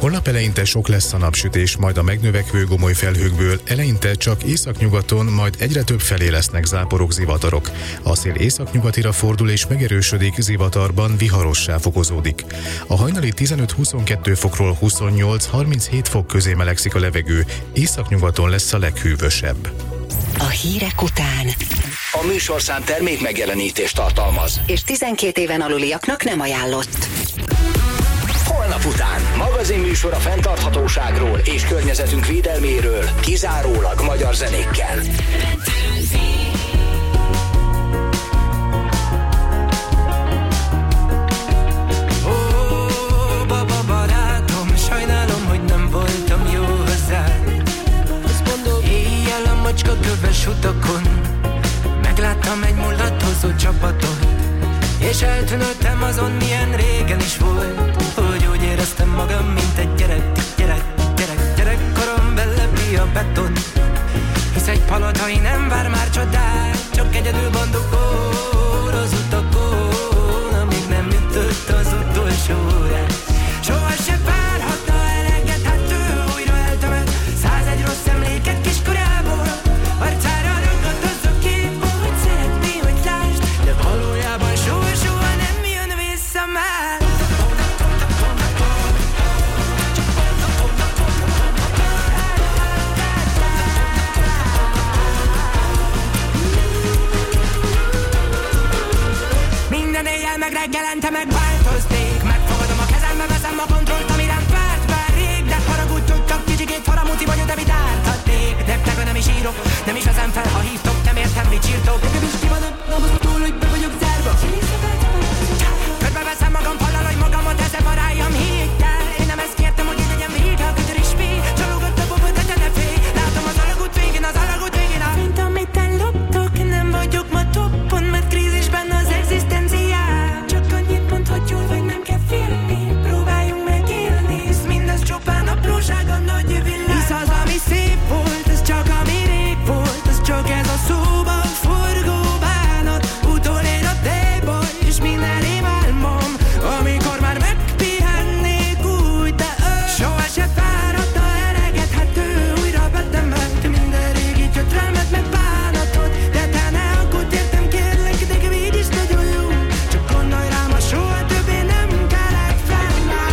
Holnap eleinte sok lesz a napsütés, majd a megnövekvő gomoly felhőkből eleinte csak északnyugaton, majd egyre több felé lesznek záporok, zivatarok. A szél északnyugatira fordul és megerősödik, zivatarban viharossá fokozódik. A hajnali 15-22 fokról 28-37 fok közé melegszik a levegő, északnyugaton lesz a leghűvösebb. A hírek után A műsorszám termék megjelenítést tartalmaz, és 12 éven aluliaknak nem ajánlott. Holnap után magazinműsor a fenntarthatóságról és környezetünk védelméről, kizárólag magyar zenékkel. Ó, baba barátom, sajnálom, hogy nem voltam jó hozzád. Éjjel a macska köves utakon megláttam egy mulatozó csapatot, és eltűnődtem azon, milyen régen is volt, hogy úgy éreztem magam, mint egy gyerekkorom belepi a beton. Hisz egy palotai nem vár már csodát, csak egyedül bandukor az utakon, amíg nem ütött az utolsó órát. Soha se várhatna eleget, hát ő újra eltemet 101 rossz emléket kiskorából. Arcára ragadt az a kép, hogy szeretné, hogy lásd, de valójában soha nem jön vissza már. Minden éjjel meg reggelente megváltoznék, megfogadom a kezembe, veszem a kontrollt, ami rám várt már rég. De haragudj, hogy csak kicsikét faramúti vagyok, de mit árthatnék. Nektek nem is írok, nem is veszem fel, ha hívtok, nem értem, mit sírtok. Nekem is kivadok, napozom túl, hogy be vagyok zárva. Körbe veszem magam fallal, hogy magamat eszem a rájam héttel. Én nem ezt kértem, hogy így legyen vége, a kötör is fél. Csalógott a bobot, de te ne félj. Látom az alagút végén, mint amit elloptok, nem vagyok ma toppon, mert krízisben az egzisztenciám. Csak annyit mondd, hogy jól vagy, nem kell félni. Próbáljunk megélni, hisz mindez csupán apróság a nagy világ. Hisz az, ami szép volt, ez csak ami rég volt, ez csak ez a szóban forgó bánat. Utolér a tejbaj, és minden rémálmom, amikor már megpihennék úgy, de ő soha se fáradta eleget, hát ő újra betemelt minden régi gyötrelmet, meg bánatot. De te ne aggódj, értem, kérlek, nekem így is nagyon jó. Csak gondolj rám, ha soha többé nem kelek fel már.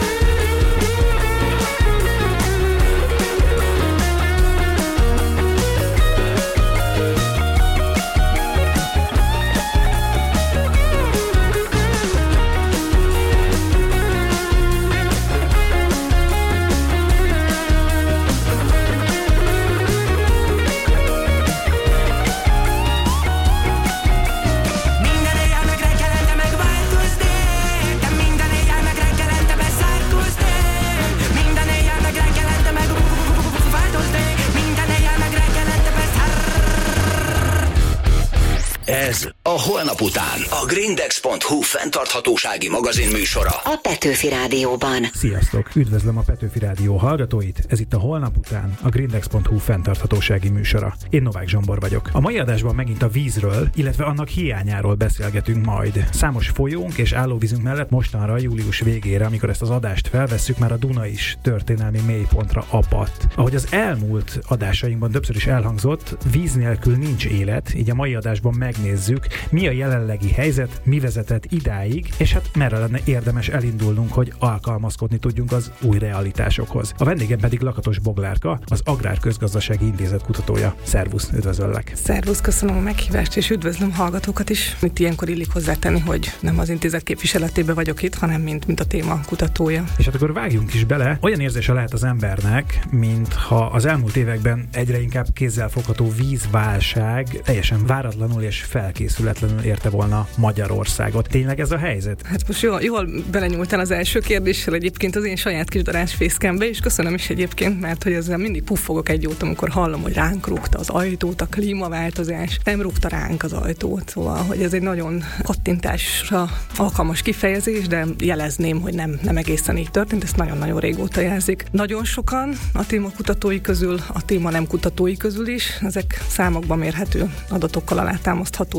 Minden éjjel meg reggelente megváltoznék, de minden éjjel meg reggelente bezárkóznék. Minden éjjel meg reggelente megváltoznék, minden éjjel meg reggelente Ez a Holnap után, a Grindex.hu fenntarthatósági magazin műsora. A Petőfi Rádióban. Sziasztok! Üdvözlöm a Petőfi Rádió hallgatóit, ez itt a Holnap után, a Grindex.hu fenntarthatósági műsora. Én Novák Zsombor vagyok. A mai adásban megint a vízről, illetve annak hiányáról beszélgetünk majd. Számos folyónk és állóvízünk mellett mostanra, július végére, amikor ezt az adást felvesszük, már a Duna is történelmi mélypontra apadt. Ahogy az elmúlt adásainkban többször is elhangzott, víz nélkül nincs élet, így a mai adásban megnézzük, mi a jelenlegi helyzet, mi vezetett idáig, és hát merre lenne érdemes elindulnunk, hogy alkalmazkodni tudjunk az új realitásokhoz. A vendégem pedig Lakatos Boglárka, az Agrárközgazdasági Intézet kutatója. Szervusz, üdvözöllek! Szervusz, köszönöm a meghívást, és üdvözlöm hallgatókat is. Itt ilyenkor illik hozzátenni, hogy nem az intézet képviseletében vagyok itt, hanem mint a téma kutatója. És hát akkor vágjunk is bele. Olyan érzése lehet az embernek, mintha az elmúlt években egyre inkább kézzelfogható vízválság teljesen váratlanul és felkészületlenül érte volna Magyarországot. Tényleg ez a helyzet? Hát most jól belenyúltál az első kérdéssel egyébként az én saját kis darázsfészkembe, és köszönöm is egyébként, mert hogy ezzel mindig puffogok egy jót, amikor hallom, hogy ránk rúgta az ajtót a klímaváltozás. Nem rúgta ránk az ajtót, szóval, hogy ez egy nagyon kattintásra alkalmas kifejezés, de jelezném, hogy nem egészen így történt, ezt nagyon-nagyon régóta jelzik. Nagyon sokan a téma kutatói közül, a téma nem kutatói közül is, ezek számokban mérhető adatokkal alátámasztható tények,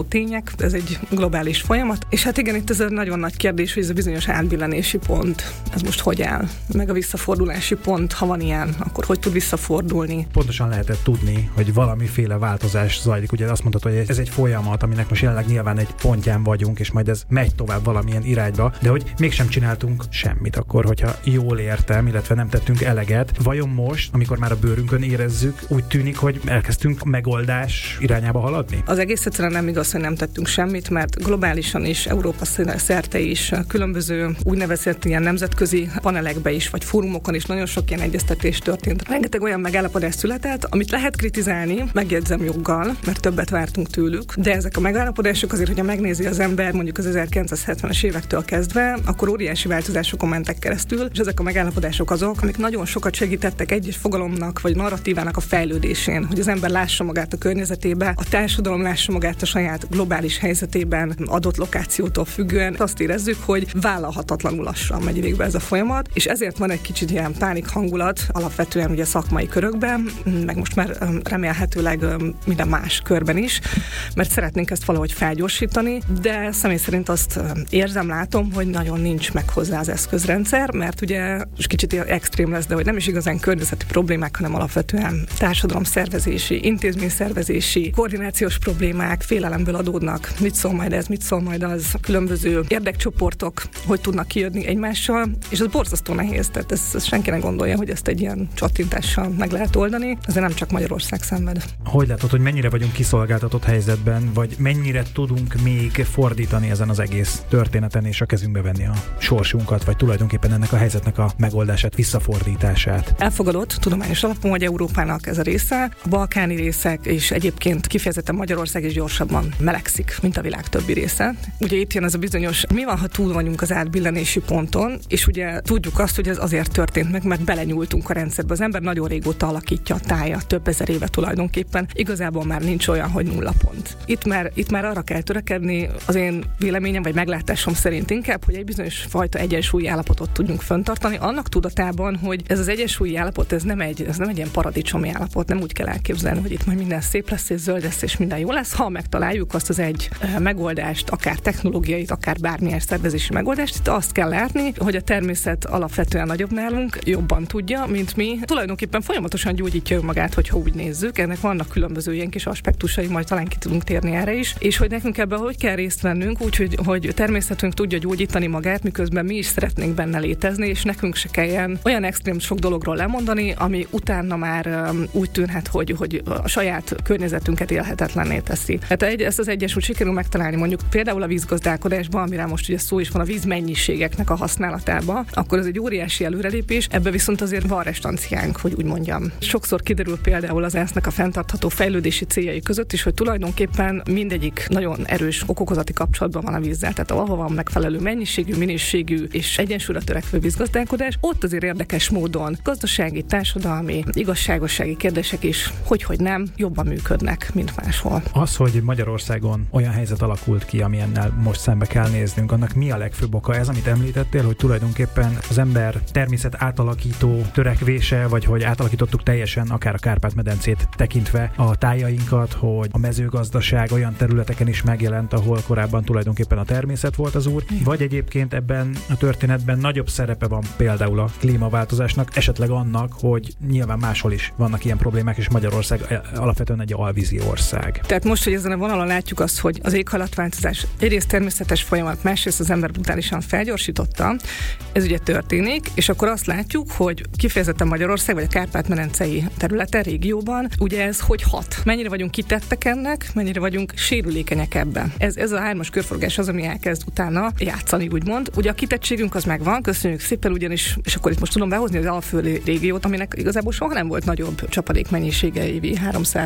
ennek, ez egy globális folyamat, és hát igen, itt ez a nagyon nagy kérdés, hogy ez a bizonyos átbillenési pont, ez most hogy áll, meg a visszafordulási pont, ha van ilyen, akkor hogy tud visszafordulni. Pontosan lehetett tudni, hogy valamiféle változás zajlik, ugye azt mondtad, hogy ez egy folyamat, aminek most jelenleg nyilván egy pontján vagyunk, és majd ez megy tovább valamilyen irányba, de hogy mégsem csináltunk semmit akkor, hogyha jól értem, illetve nem tettünk eleget. Vajon most, amikor már a bőrünkön érezzük, úgy tűnik, hogy elkezdtünk megoldás irányába haladni? Az egész egyszerűen nem igaz, hogy nem tettünk semmit, mert globálisan is, Európa szerte is, különböző úgynevezett ilyen nemzetközi panelekbe is, vagy fórumokon is nagyon sok ilyen egyeztetés történt. Rengeteg olyan megállapodás született, amit lehet kritizálni, megjegyzem joggal, mert többet vártunk tőlük, de ezek a megállapodások azért, hogyha megnézi az ember mondjuk az 1970-es évektől kezdve, akkor óriási változásokon mentek keresztül, és ezek a megállapodások azok, amik nagyon sokat segítettek egyes fogalomnak vagy narratívának a fejlődésén, hogy az ember lássa magát a környezetébe, a társadalom lássa magát a saját globális helyzetében, adott lokációtól függően. Azt érezzük, hogy vállalhatatlanul lassan megy végbe ez a folyamat, és ezért van egy kicsit ilyen pánik hangulat alapvetően ugye szakmai körökben, meg most már remélhetőleg minden más körben is, mert szeretnénk ezt valahogy felgyorsítani, de személy szerint azt érzem, látom, hogy nagyon nincs meg hozzá az eszközrendszer, mert ugye és kicsit extrém lesz, de hogy nem is igazán környezeti problémák, hanem alapvetően társadalomszervezési, intézményszervezési, koordinációs problémák, félelemből adódnak. Mit szól majd ez, mit szól majd az, különböző érdekcsoportok, hogy tudnak kijönni egymással, és ez borzasztó nehéz, tehát ez senki nem gondolja, hogy ezt egy ilyen csattintással meg lehet oldani, ezért nem csak Magyarország szenved. Hogy látod, hogy mennyire vagyunk kiszolgáltatott helyzetben, vagy mennyire tudunk még fordítani ezen az egész történeten, és a kezünkbe venni a sorsunkat, vagy tulajdonképpen ennek a helyzetnek a megoldását, visszafordítását? Elfogadott tudományos alapon, hogy Európának ez a része, a balkáni részek, és egyébként kifejezetten Magyarország is gyorsabban melegszik, mint a világ többi része. Ugye itt jön ez a bizonyos, mi van, ha túl vagyunk az átbillenési ponton, és ugye tudjuk azt, hogy ez azért történt meg, mert belenyúltunk a rendszerbe. Az ember nagyon régóta alakítja a tája, több ezer éve tulajdonképpen. Igazából már nincs olyan, hogy nulla pont. Itt már arra kell törekedni, az én véleményem vagy meglátásom szerint inkább, hogy egy bizonyos fajta egyensúlyi állapotot tudjunk fenntartani, annak tudatában, hogy ez az egyensúlyi állapot, ez nem egy ilyen paradicsomi állapot, nem úgy kell elképzelni, hogy itt majd minden szép lesz és zöld lesz és minden jó lesz, ha megtaláljuk azt az egy megoldást, akár technológiait, akár bármilyen szervezési megoldást, itt azt kell látni, hogy a természet alapvetően nagyobb nálunk, jobban tudja, mint mi. Tulajdonképpen folyamatosan gyógyítja magát, hogyha úgy nézzük. Ennek vannak különböző ilyen kis aspektusai, majd talán ki tudunk térni erre is, és hogy nekünk ebben hogy kell részt vennünk, úgyhogy hogy természetünk tudja gyógyítani magát, miközben mi is szeretnénk benne létezni, és nekünk se kelljen olyan extrém sok dologról lemondani, ami utána már úgy tűnhet, hogy a saját környezetünket élhetetlenné teszi. Tehát ezt az egyensúlyt sikerül megtalálni mondjuk például a vízgazdálkodásban, amire most ugye szó is van, a vízmennyiségeknek a használatában, akkor ez egy óriási előrelépés, ebbe viszont azért van restanciánk, hogy úgy mondjam. Sokszor kiderül például az ENSZ-nek a fenntartható fejlődési céljai között is, hogy tulajdonképpen mindegyik nagyon erős okokozati kapcsolatban van a vízzel. Tehát ahol van megfelelő mennyiségű, minőségű és egyensúlyra törekvő vízgazdálkodás, ott azért érdekes módon gazdasági, társadalmi, igazságossági kérdések is, hogy nem, jobban működnek, mint máshol. Az, hogy Magyarországon olyan helyzet alakult ki, amilyennel most szembe kell néznünk, annak mi a legfőbb oka? Ez, amit említettél, hogy tulajdonképpen az ember természet átalakító törekvése, vagy hogy átalakítottuk teljesen akár a Kárpát-medencét tekintve a tájainkat, hogy a mezőgazdaság olyan területeken is megjelent, ahol korábban tulajdonképpen a természet volt az úr, vagy egyébként ebben a történetben nagyobb szerepe van például a klímaváltozásnak, esetleg annak, hogy nyilván máshol is vannak ilyen problémák, és Magyarország alapvetően egy alvízi ország. Tehát most, hogy ezen a vonalon látjuk azt, hogy az éghajlatváltozás egyrészt természetes folyamat, másrészt az ember brutálisan felgyorsította, ez ugye történik, és akkor azt látjuk, hogy kifejezetten Magyarország, vagy a Kárpát-medencei területen, régióban, ugye ez hogy hat? Mennyire vagyunk kitettek ennek, mennyire vagyunk sérülékenyek ebben? Ez a hármas körforgás az, ami elkezd utána játszani, úgymond. Ugye a kitettségünk az megvan, köszönjük szépen, ugyanis, és akkor itt most tudom behozni az alföldi régiót, aminek igazából soha nem volt nagyobb csapadék mennyisége évi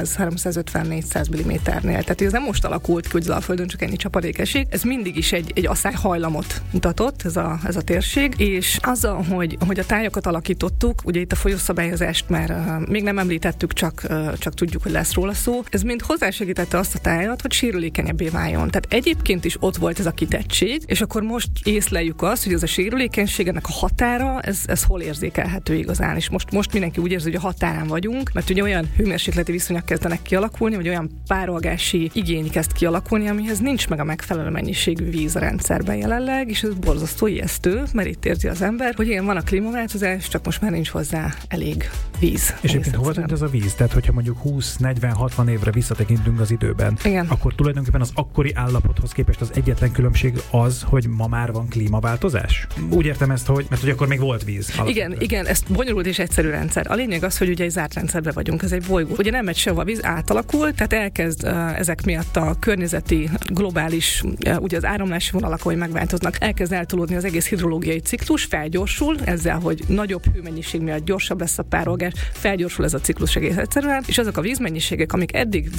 300-350-400 mm-nél. Tehát ez nem most alakult ki, hogy az Alföldön csak ennyi csapadék esik. Ez mindig is egy asszályhajlamot mutatott, ez a térség, és azzal, hogy a tájakat alakítottuk, ugye itt a folyószabályozást már még nem említettük, csak tudjuk, hogy lesz róla szó. Ez mind hozzásegítette azt a tájat, hogy sérülékenyebbé váljon. Tehát egyébként is ott volt ez a kitettség, és akkor most észleljük azt, hogy ez a sérülékenység, ennek a határa, ez hol érzékelhető igazán. És most mindenki úgy érzi, hogy a határán vagyunk, mert ugye olyan hőmérsékleti viszonyok kezdenek kialakulni, vagy olyan párolgási igény kezd kialakulni, kialakulni, amihez nincs meg a megfelelő mennyiségű víz a rendszerben jelenleg, és ez borzasztó ijesztő, mert itt érzi az ember, hogy igen, van a klímaváltozás, csak most már nincs hozzá elég víz. És egyébként hova tűnt ez a víz? Tehát, hogyha mondjuk 20-40-60 évre visszatekintünk az időben, igen, akkor tulajdonképpen az akkori állapothoz képest az egyetlen különbség az, hogy ma már van klímaváltozás? Úgy értem ezt, mert hogy akkor még volt víz. Igen, ez bonyolult és egyszerű rendszer. A lényeg az, hogy ugye egy zárt rendszerben vagyunk, ez egy bolygó. Ugye nem megy sehova, a víz átalakul, tehát elkezd ezek miatt a környezeti, globális, ugye az áramlási vonalak, ahogy megváltoznak, elkezd eltolódni az egész hidrológiai ciklus, felgyorsul, ezzel, hogy nagyobb hőmennyiség miatt gyorsabb lesz a párolgás, felgyorsul ez a ciklus egész egyszerűen, és azok a vízmennyiségek, amik eddig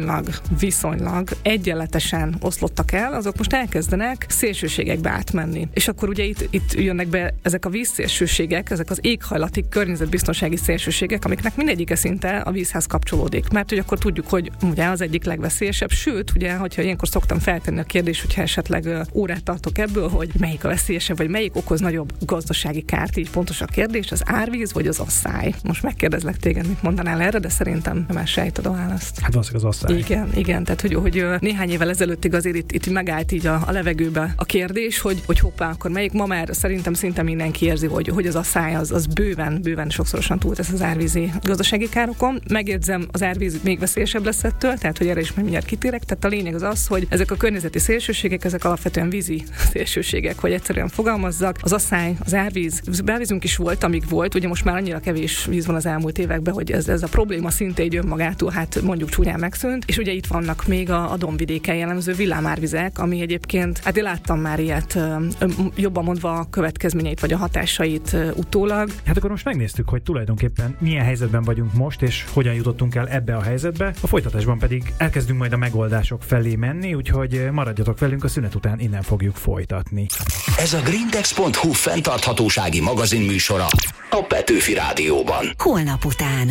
viszonylag egyenletesen oszlottak el, azok most elkezdenek szélsőségekbe átmenni. És akkor ugye itt jönnek be ezek a vízszélsőségek, ezek az éghajlati környezetbiztonsági szélsőségek, amiknek mindegyike szinte a vízhez kapcsolódik. Mert hogy akkor tudjuk, hogy ugye az egyik legveszélyesebb, sőt, ugye, hogyha ilyenkor szoktam feltenni a kérdést, hogyha esetleg órát tartok ebből, hogy melyik a veszélyesebb, vagy melyik okoz nagyobb gazdasági kárt, így pontos a kérdés, az árvíz vagy az asszály. Most megkérdezlek téged, mit mondanál erre, de szerintem nem sejted a választ. Hát valószínűleg az asszály. Igen, tehát hogy néhány évvel ezelőttig azért itt megállt így a levegőbe a kérdés, hogy hoppá, akkor melyik, ma már szerintem szinte mindenki érzi, hogy az asszály az bőven sokszorosan túltesz az árvízi gazdasági károkon. Megjegyzem, az árvíz még veszélyesebb lesz ettől, tehát hogy erre is mindjárt kitérek. Tehát a lényeg az, hogy ezek a környezeti szélsőségek, ezek alapvetően vízi szélsőségek, hogy egyszerűen fogalmazzak. Az asszály, az árvíz, belvízünk is volt, amíg volt, ugye most már annyira kevés víz van az elmúlt években, hogy ez a probléma szinte egy önmagától, hát mondjuk csúnyán megszűnt. És ugye itt vannak még a dombvidéken jellemző villámárvizek, ami egyébként, hát én láttam már ilyet, jobban mondva a következményeit vagy a hatásait utólag. Hát akkor most megnéztük, hogy tulajdonképpen milyen helyzetben vagyunk most, és hogyan jutottunk el ebbe a helyzetbe. A folytatásban pedig elkezdünk majd a megoldások felé menni, úgyhogy maradjatok velünk, a szünet után innen fogjuk folytatni. Ez a grindex.hu fenntarthatósági magazin műsora a Petőfi Rádióban. Holnap után.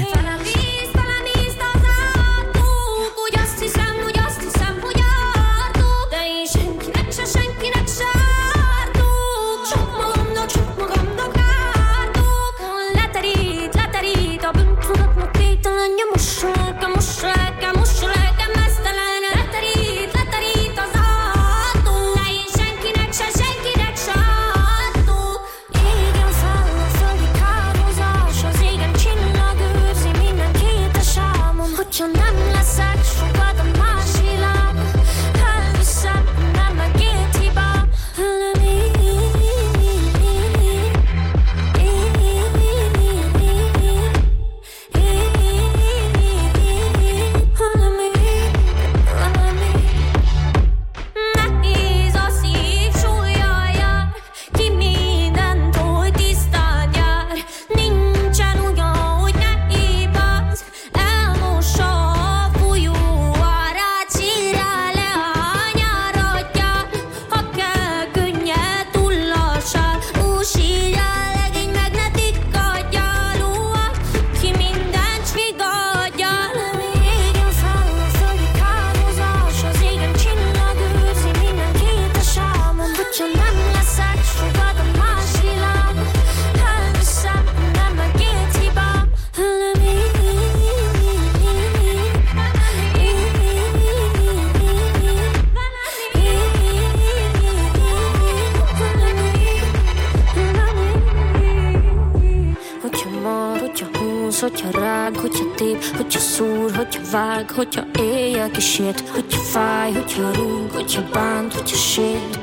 Hogyha rág, hogyha tép, hogyha szúr, hogyha vág, hogyha éjjel kísért, hogyha fáj, hogyha rúg, hogyha bánt, hogyha sért,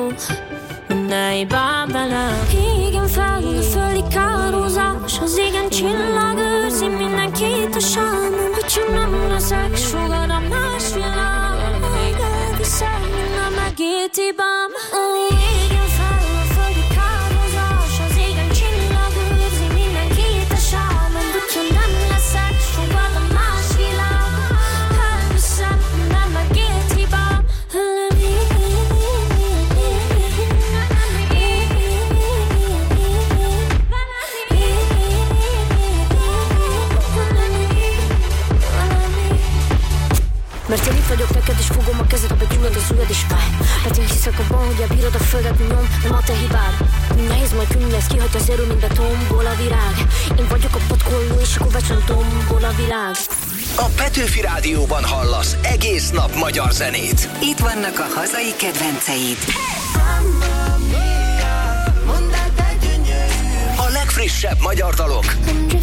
ne bán velem. Igen, felhúz a földi kározás, az égen csillag őrzi mindenkit a sámon. Hogyha nem leszek, sugad a más világ, elviszem, nem megért hibám. Igen, felhúz a földi kározás, az égen csillag őrzi mindenkit a sámon. Hogyha nem leszek, sugad a más világ, elviszem, nem megért hibám. Mert én itt vagyok neked, és fogom a kezed, ha begyullad az ujjad, és fáj. Mert én hiszek abban, hogy elbírod a földet, mint nyom, nem a te hibád. Nehéz, majd könnyű lesz, kihagyja az erő, mint betombol a virág. Én vagyok a patkolló, és a kovácson tombol a világ. A Petőfi Rádióban hallasz egész nap magyar zenét. Itt vannak a hazai kedvenceid. A legfrissebb magyar dalok.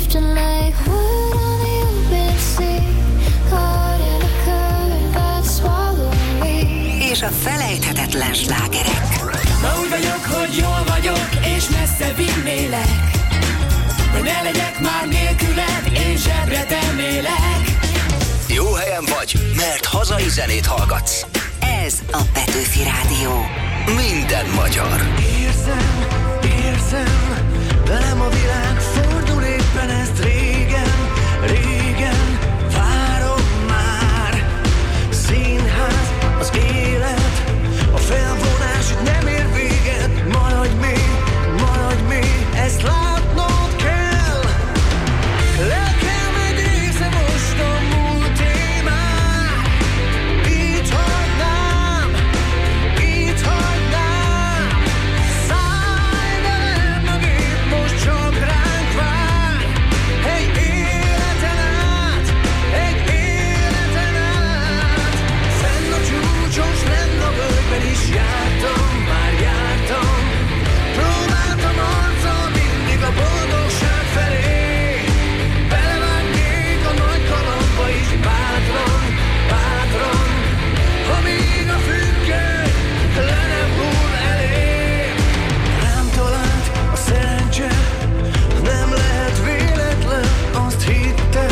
És a felejthetetlen slágerek. Ma úgy vagyok, hogy jól vagyok, és messze vinnélek, hogy ne legyek már nélküled, én zsebre temélek. Jó helyen vagy, mert hazai zenét hallgatsz. Ez a Petőfi Rádió. Minden magyar. Érzem, velem a világ fordul éppen, ezt régen várom már. Színház, az élet, a felvonás itt nem ér véget. Maradj még, ezt látnod kell. Lelkem egy része most a múlt témán. Itt hagynám. Szállj velem mögé, most csak ránk vár. Egy életen át. Fenn a csúcsos lenn a völgyben is jártam. Próbáltam arccal mindig a boldogság felé. Belevágnék a nagy kalapba is bátran. Amíg a függő le nem hull elé. Rám talált a szerencse, nem lehet véletlen. Azt hittem,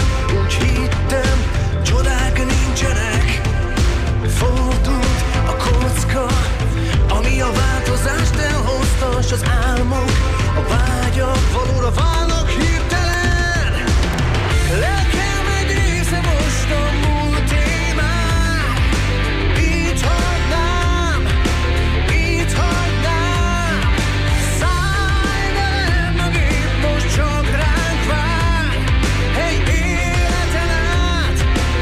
csodák nincsenek. Fordult a kocka, ami a változást elhozta, s az álmok, a vágyak valóra válnak hirtelen. Lelkem egy része most a múlt témán. Itt hagynám. Szállj velem mögé, most csak ránk vár. Egy életen át.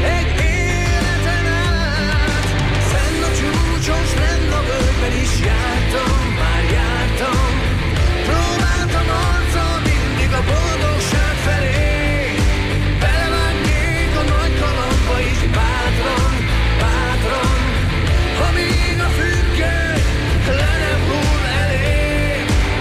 Fenn a csúcsos lenn a völgyben is jártam. Próbáltam arccal mindig a boldogság felé. Belevágnék a nagy kalapba is bátran. Amíg a függő le nem hull elé.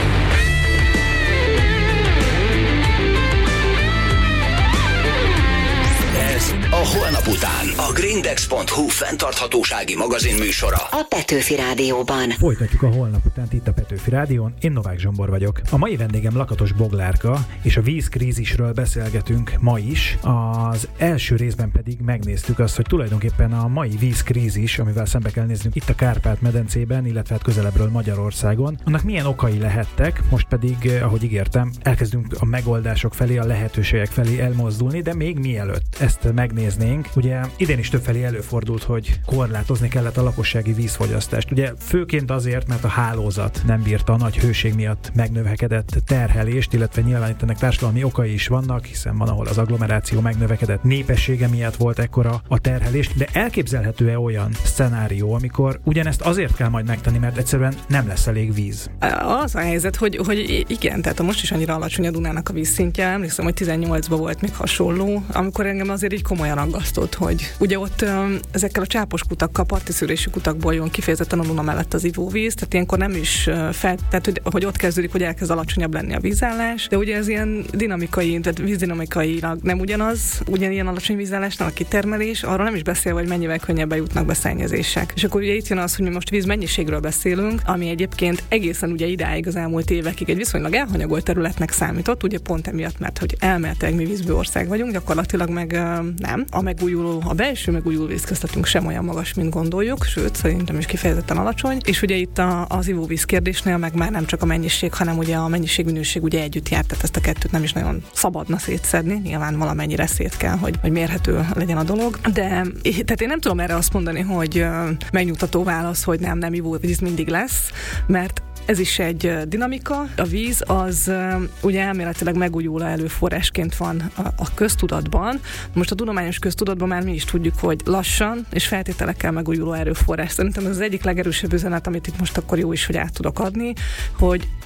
Ez a Holnap után. A Grindex.hu fenntarthatósági magazin műsora. A Petőfi Rádióban. Folytatjuk a Holnap utánt itt a Petőfi Rádión, én Novák Zsombor vagyok. A mai vendégem Lakatos Boglárka, és a vízkrízisről beszélgetünk ma is. Az első részben pedig megnéztük azt, hogy tulajdonképpen a mai vízkrízis, amivel szembe kell néznünk itt a Kárpát-medencében, illetve hát közelebbről Magyarországon, annak milyen okai lehettek, most pedig, ahogy ígértem, elkezdünk a megoldások felé, a lehetőségek felé elmozdulni, de még mielőtt ezt megnéznénk, ugye idén is többfelé előfordult, hogy korlátozni kellett a lakossági vízfogyasztást. Ugye főként azért, mert a hálózat nem bírta a nagy hőség miatt megnövekedett terhelést, illetve nyilván itt ennek társadalmi okai is vannak, hiszen van, ahol az agglomeráció megnövekedett népessége miatt volt ekkora a terhelés, de elképzelhető-e olyan szenárió, amikor ugyanezt azért kell majd megtenni, mert egyszerűen nem lesz elég víz? Az a helyzet, hogy igen, tehát most is annyira alacsony a Dunának a vízszintje, emlékszem, hogy 18-ban volt még hasonló, amikor engem azért így komolyan aggasztott, hogy ugye ott ezekkel a csápos kutakkal, partiszűrésű kutakból jön kifejezetten a Duna mellett az ivóvíz, tehát ilyenkor nem is tehát hogy ott kezdődik, hogy elkezd alacsonyabb lenni a vízállás, de ugye ez ilyen dinamikai, tehát vízdinamikailag nem ugyanilyen alacsony vízállásnál a kitermelés, arról nem is beszélve, hogy mennyivel könnyebben jutnak be szennyezések. És akkor ugye itt jön az, hogy mi most vízmennyiségről beszélünk, ami egyébként egészen ugye idáig az elmúlt évekig egy viszonylag elhanyagolt területnek számított, ugye pont emiatt, mert hogy elméletileg mi vízbő ország vagyunk, gyakorlatilag meg nem. A belső megújuló vízkészletünk sem olyan magas, mint gondoljuk, sőt, szerintem is kifejezetten alacsony. És ugye itt az ivóvíz kérdésnél meg már nem csak a mennyiség, hanem ugye a mennyiség-minőség ugye együtt jár, tehát ezt a kettőt nem is nagyon szabadna szétszedni, nyilván valamennyire szét kell, hogy mérhető legyen a dolog. De tehát én nem tudom erre azt mondani, hogy megnyugtató válasz, hogy nem ivóvíz mindig lesz, mert ez is egy dinamika. A víz az ugye elméletileg megújuló előforrásként van a köztudatban. Most a tudományos köztudatban már mi is tudjuk, hogy lassan és feltételekkel megújuló erőforrás. Szerintem ez az egyik legerősebb üzenet, amit itt most akkor jó is, hogy át tudok adni, hogy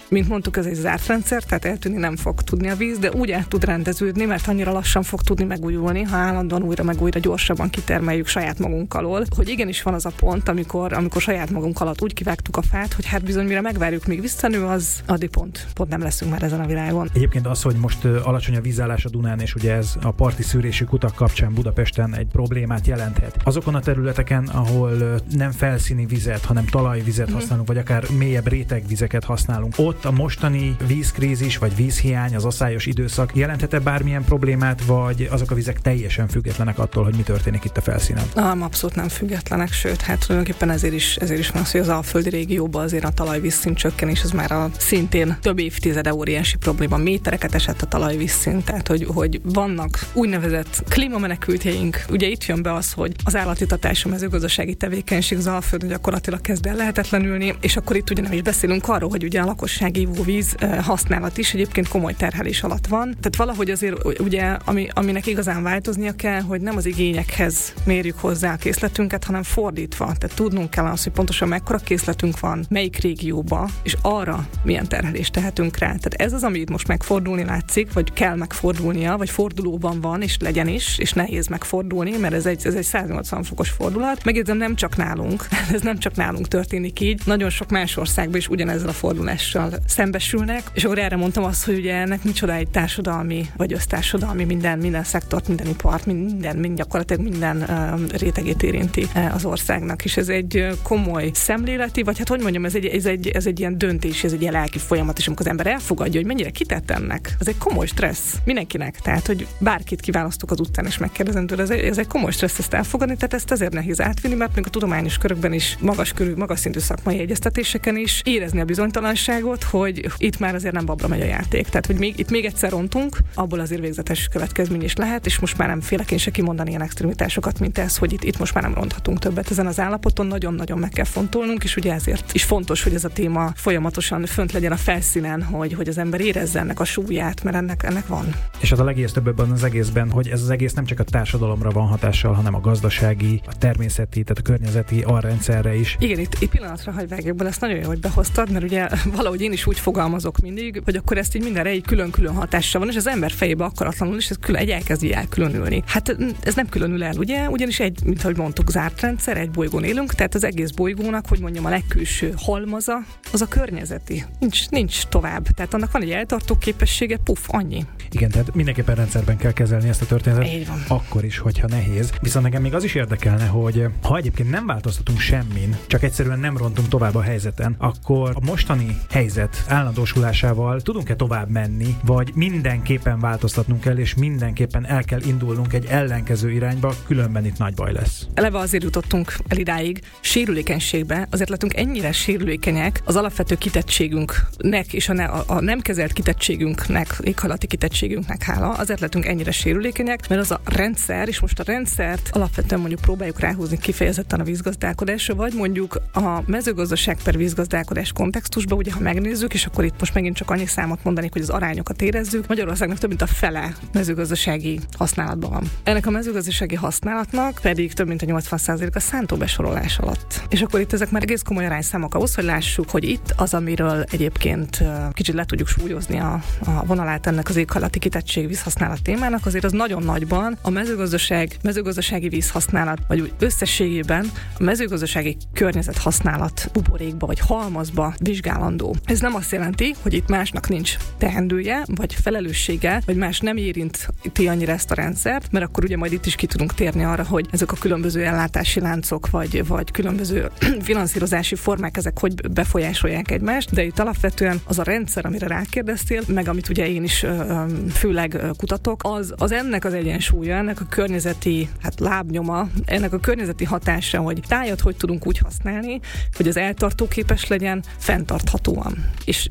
mint mondtuk, ez egy zárt rendszer, tehát eltűnni nem fog tudni a víz, de úgy át tud rendeződni, mert annyira lassan fog tudni megújulni, ha állandóan újra gyorsabban kitermeljük saját magunk alól, hogy igenis van az a pont, amikor saját magunk alatt úgy kivágtuk a fát, hogy hát bizony mire megvárjuk, még visszanő, az addig pont nem leszünk már ezen a világon. Egyébként az, hogy most alacsony a vízállás a Dunán, és ugye ez a parti szűrési kutak kapcsán Budapesten egy problémát jelenthet. Azokon a területeken, ahol nem felszíni vizet, hanem talajvizet használunk, vagy akár mélyebb rétegvizeket használunk, ott a mostani vízkrízis vagy vízhiány, az aszályos időszak jelenthet-e bármilyen problémát, vagy azok a vizek teljesen függetlenek attól, hogy mi történik itt a felszínen? Abszolút nem függetlenek, sőt, hát tulajdonképpen ezért is van az, hogy az alföldi régióban azért a talajvízszint csökkenés, ez már szintén több évtizede óriási probléma. Métereket esett a talajvízszint, tehát hogy vannak úgynevezett klímamenekültjeink. Ugye itt jön be az, hogy az állatitatás, a mezőgazdasági tevékenység az alföldön gyakorlatilag kezd el lehetetlenülni, és akkor itt ugye nem is beszélünk arról, hogy ugye a lakossági ivóvíz használat is egyébként komoly terhelés alatt van. Tehát valahogy azért ugye, aminek igazán változnia kell, hogy nem az igényekhez mérjük hozzá a készletünket, hanem fordítva. Tehát tudnunk kell az, hogy pontosan mekkora készletünk van, melyik régióba, és arra milyen terhelést tehetünk rá. Tehát ez az, ami itt most megfordulni látszik, vagy kell megfordulnia, vagy fordulóban van, és legyen is, és nehéz megfordulni, mert ez egy 180 fokos fordulat. Megjegyzem, nem csak nálunk, ez nem csak nálunk történik így, nagyon sok más országban is ugyanezzel a fordulással szembesülnek, és akkor erre mondtam azt, hogy ugye ennek micsoda egy társadalmi, vagy össztársadalmi, minden szektort, minden ipart, gyakorlatilag minden rétegét érinti az országnak, és ez egy komoly szemléleti, vagy hát hogy mondjam, ez egy ilyen döntés, ez egy ilyen lelki folyamat, és amikor az ember elfogadja, hogy mennyire kitett ennek, ez egy komoly stressz mindenkinek, tehát hogy bárkit kiválasztok az utcán és megkérdezem tőle, ez egy komoly stressz ezt elfogadni, tehát ezt azért nehéz átvinni, mert még a tudományos körökben is, magas szintű szakmai egyeztetéseken is érezni a bizonytalanságot, hogy itt már azért nem babra megy a játék, tehát hogy itt még egyszer rontunk, abból azért végzetes következmény is lehet, és most már nem félek én se kimondani ilyen extremitásokat, mint ez, hogy itt most már nem ronthatunk többet ezen az állapoton, nagyon-nagyon meg kell fontolnunk, és ugye ezért is fontos, hogy ez a téma folyamatosan fönt legyen a felszínen, hogy az ember érezze ennek a súlyát, mert ennek van. És az a legijesztőbb ebben az egészben, hogy ez az egész nem csak a társadalomra van hatással, hanem a gazdasági, a természeti, tehát a környezeti alrendszerre is. Igen, itt pillanatra hagyj vágjak bele, ezt nagyon jó, hogy behoztad, mert ugye valahogy én is úgy fogalmazok mindig, hogy akkor ezt így mindenre egy külön-külön hatással van, és az ember fejébe akaratlanul is ez elkezdi elkülönülni. Hát ez nem különül el, ugye? Ugyanis mint ahogy mondtuk, zárt rendszer, egy bolygón élünk, tehát az egész bolygónak, hogy mondjam, a legkülső halmaza, az a környezeti. Nincs tovább. Tehát annak van egy eltartó képessége, annyi. Igen, tehát mindenképpen rendszerben kell kezelni ezt a történetet. Így van. Akkor is, hogyha nehéz. Viszont nekem még az is érdekelne, hogy ha egyébként nem változtatunk semmin, csak egyszerűen nem rontunk tovább a helyzeten, akkor a mostani helyzet állandósulásával tudunk-e tovább menni, vagy mindenképpen változtatnunk kell, és mindenképpen el kell indulnunk egy ellenkező irányba, különben itt nagy baj lesz. Eleve azért jutottunk el idáig sérülékenységbe, azért lettünk ennyire sérülékenyek az alapvető kitettségünknek és a nem kezelt kitettségünknek, éghajlati kitettségünknek hála, azért lettünk ennyire sérülékenyek, mert az a rendszer, és most a rendszert alapvetően mondjuk próbáljuk ráhúzni kifejezetten a vízgazdálkodásra, vagy mondjuk a mezőgazdaság per vízgazdálkodás kontextusba, ugye ha megnézzük, és akkor itt most megint csak annyi számot mondanék, hogy az arányokat érezzük, Magyarországnak több mint a fele mezőgazdasági használatban van. Ennek a mezőgazdasági használatnak pedig több mint a 80%-a szántóbesorolás alatt. És akkor itt ezek már egész komoly arányszámok ahhoz, hogy lássuk, hogy itt az, amiről egyébként kicsit le tudjuk súlyozni a vonalát ennek az éghajlati kitettség vízhasználat témának, azért az nagyon nagyban a mezőgazdasági vízhasználat, vagy úgy összességében a mezőgazdasági környezethasználat buborékba vagy halmazba vizsgálandó. Ez nem azt jelenti, hogy itt másnak nincs teendője, vagy felelőssége, vagy más nem érinti annyira ezt a rendszert, mert akkor ugye majd itt is ki tudunk térni arra, hogy ezek a különböző ellátási láncok, vagy különböző finanszírozási formák, ezek hogy befolyásolják egymást, de itt alapvetően az a rendszer, amire rákérdeztél, meg amit ugye én is főleg kutatok, az ennek az egyensúlya, ennek a környezeti lábnyoma, ennek a környezeti hatása, hogy tájat hogy tudunk úgy használni, hogy az eltartóképes legyen fenntarthatóan. És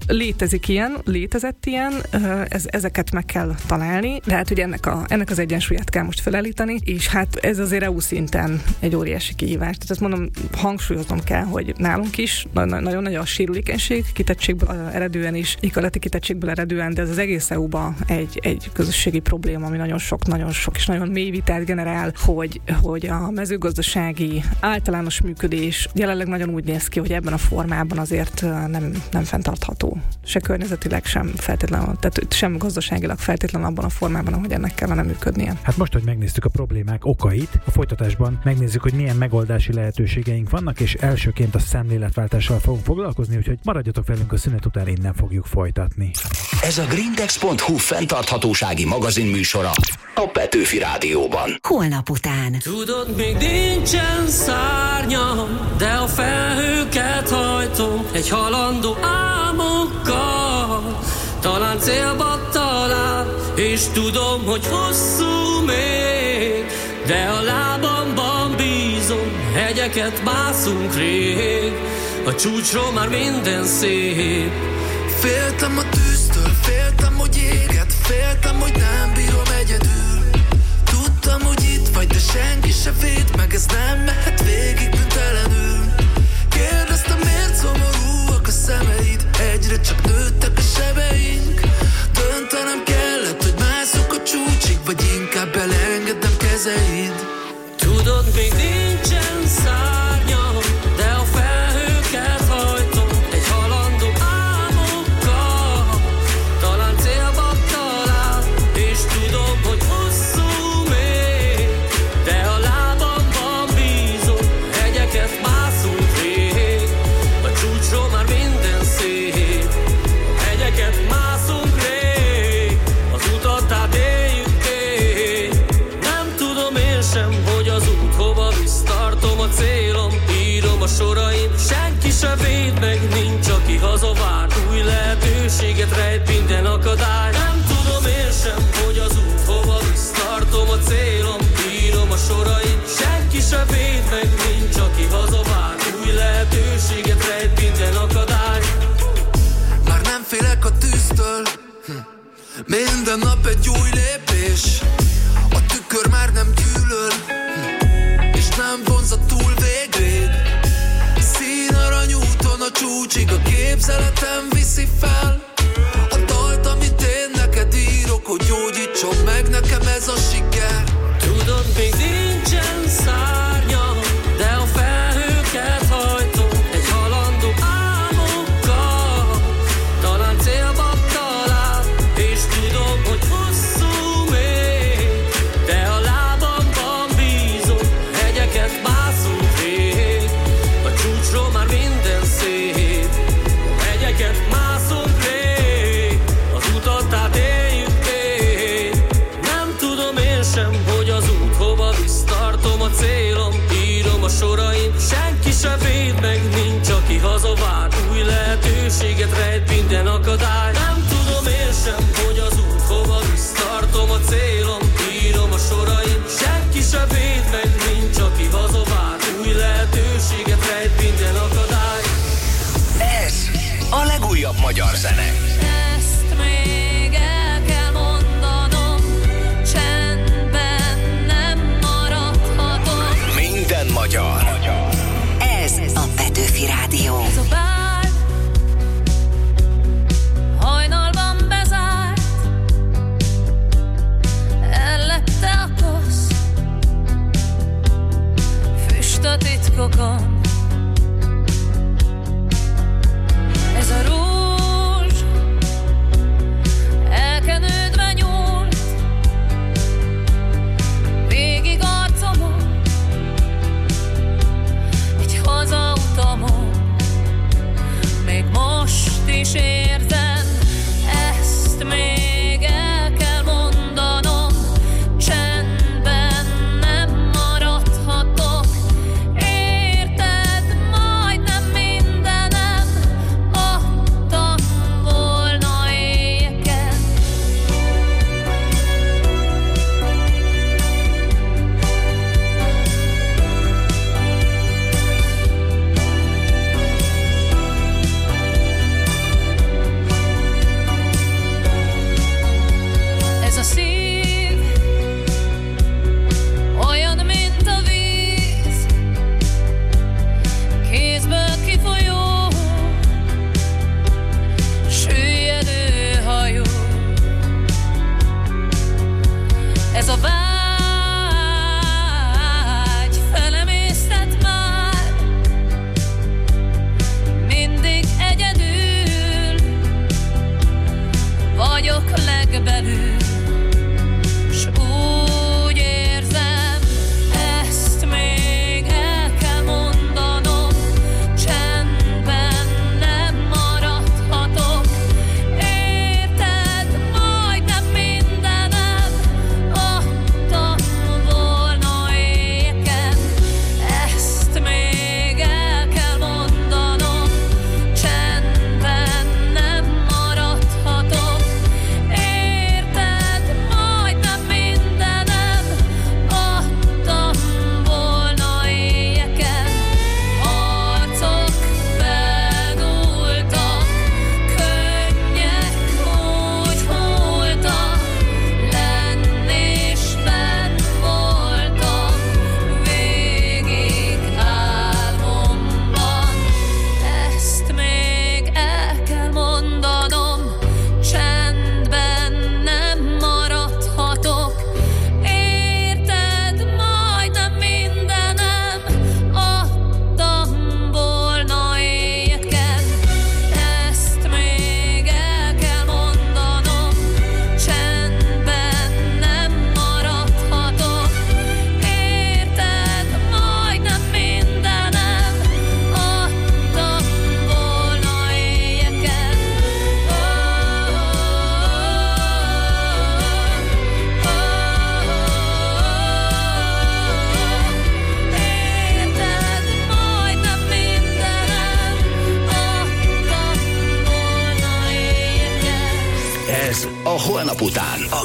létezett ilyen, ezeket meg kell találni, de hát ugye ennek az egyensúlyát kell most felállítani, és hát ez azért EU szinten egy óriási kihívás. Tehát ezt mondom, hangsúlyoznom kell, hogy nálunk is nagyon nagy a sérülékenység, kitettségből eredően is, éghajlati kitettségből eredően, de ez az egész EU-ban egy közösségi probléma, ami nagyon sok és nagyon mély vitát generál, hogy a mezőgazdasági általános működés jelenleg nagyon úgy néz ki, hogy ebben a formában azért nem fenntartható. fenntartható. Se környezetileg, sem feltétlenül, tehát sem gazdaságilag feltétlenül abban a formában, ahogy ennek kellene működnie. Hát most, hogy megnéztük a problémák okait, a folytatásban megnézzük, hogy milyen megoldási lehetőségeink vannak, és elsőként a szemléletváltással fogunk foglalkozni, úgyhogy maradjatok velünk, a szünet után innen fogjuk folytatni. Ez a grindex.hu fenntarthatósági magazin műsora a Petőfi Rádióban. Holnap után. Tudod, még nincsen szárnyam, de a felhőket hajtom egy halandó álmokkal. Talán célba talál, és tudom, hogy hosszú még, de a lábamban bízom, hegyeket mászunk rég, a csúcsról már minden szép. Féltem a tűztől, féltem, hogy éget, féltem, hogy nem bírom egyedül. Tudtam, hogy itt vagy, de senki se véd meg, ez nem mehet végig bűntelenül. Kérdeztem, miért szomorúak a szemeid, egyre csak nőttek a sebeink. Döntenem kellett, hogy mászok a csúcsig, vagy inkább belengedem kezeid. Tudod, még nincsen szárnyam, de a felhőket hajtom egy halandó álmokkal. Talán célba talál, és tudom, hogy hosszú még, de a lábamban bízom, hegyeket mászunk rég, a csúcsról már minden szép, a hegyeket mászunk rég, az utat átéljük én. Nem tudom én sem, hogy az út hova visz, tartom a célom, írom a soraim, senki se véd meg, nincs aki hazavár, új lehetőséget rejt minden akadály. Nem tudom én sem, hogy az út hova visz, tartom a célom, írom a soraim, senki se véd meg, nincs aki hazavár, új lehetőséget rejt minden akadály. Már nem félek a tűztől, minden nap egy új lépés. A tükör már nem gyűlöl, és nem vonza túl végig. Színarany úton a csúcsig, a képzeletem viszi fel a dalt, amit én neked írok, hogy gyógyítson meg nekem ez a siker. Tudod, még nincsen szárnyam, de a felhőket hajtom egy halandó álmokkal. Talán célba talál, és tudom, hogy hosszú még, de a lábamban bízom, hegyeket mászunk rég, a csúcsról már minden szép, a hegyeket mászunk rég, az utat átéljük én. Nem tudom én sem, hogy az út hova visz, tartom a célom, írom a soraim, senki se véd meg, nincs aki hazavár, új lehetőséget rejt minden akadály. Nem tudom én sem, hogy az út hova visz, tartom a célom, írom a soraim, senki se véd meg, nincs aki hazavár, új lehetőséget rejt minden akadály. Ez a legújabb magyar zene. Ezt még el kell mondanom, csendben nem maradhatom. Minden magyar. Ez a Petőfi Rádió. Ez a bár hajnalban bezárt, ellepte a kosz, füst a titkokon. Ez a rúzs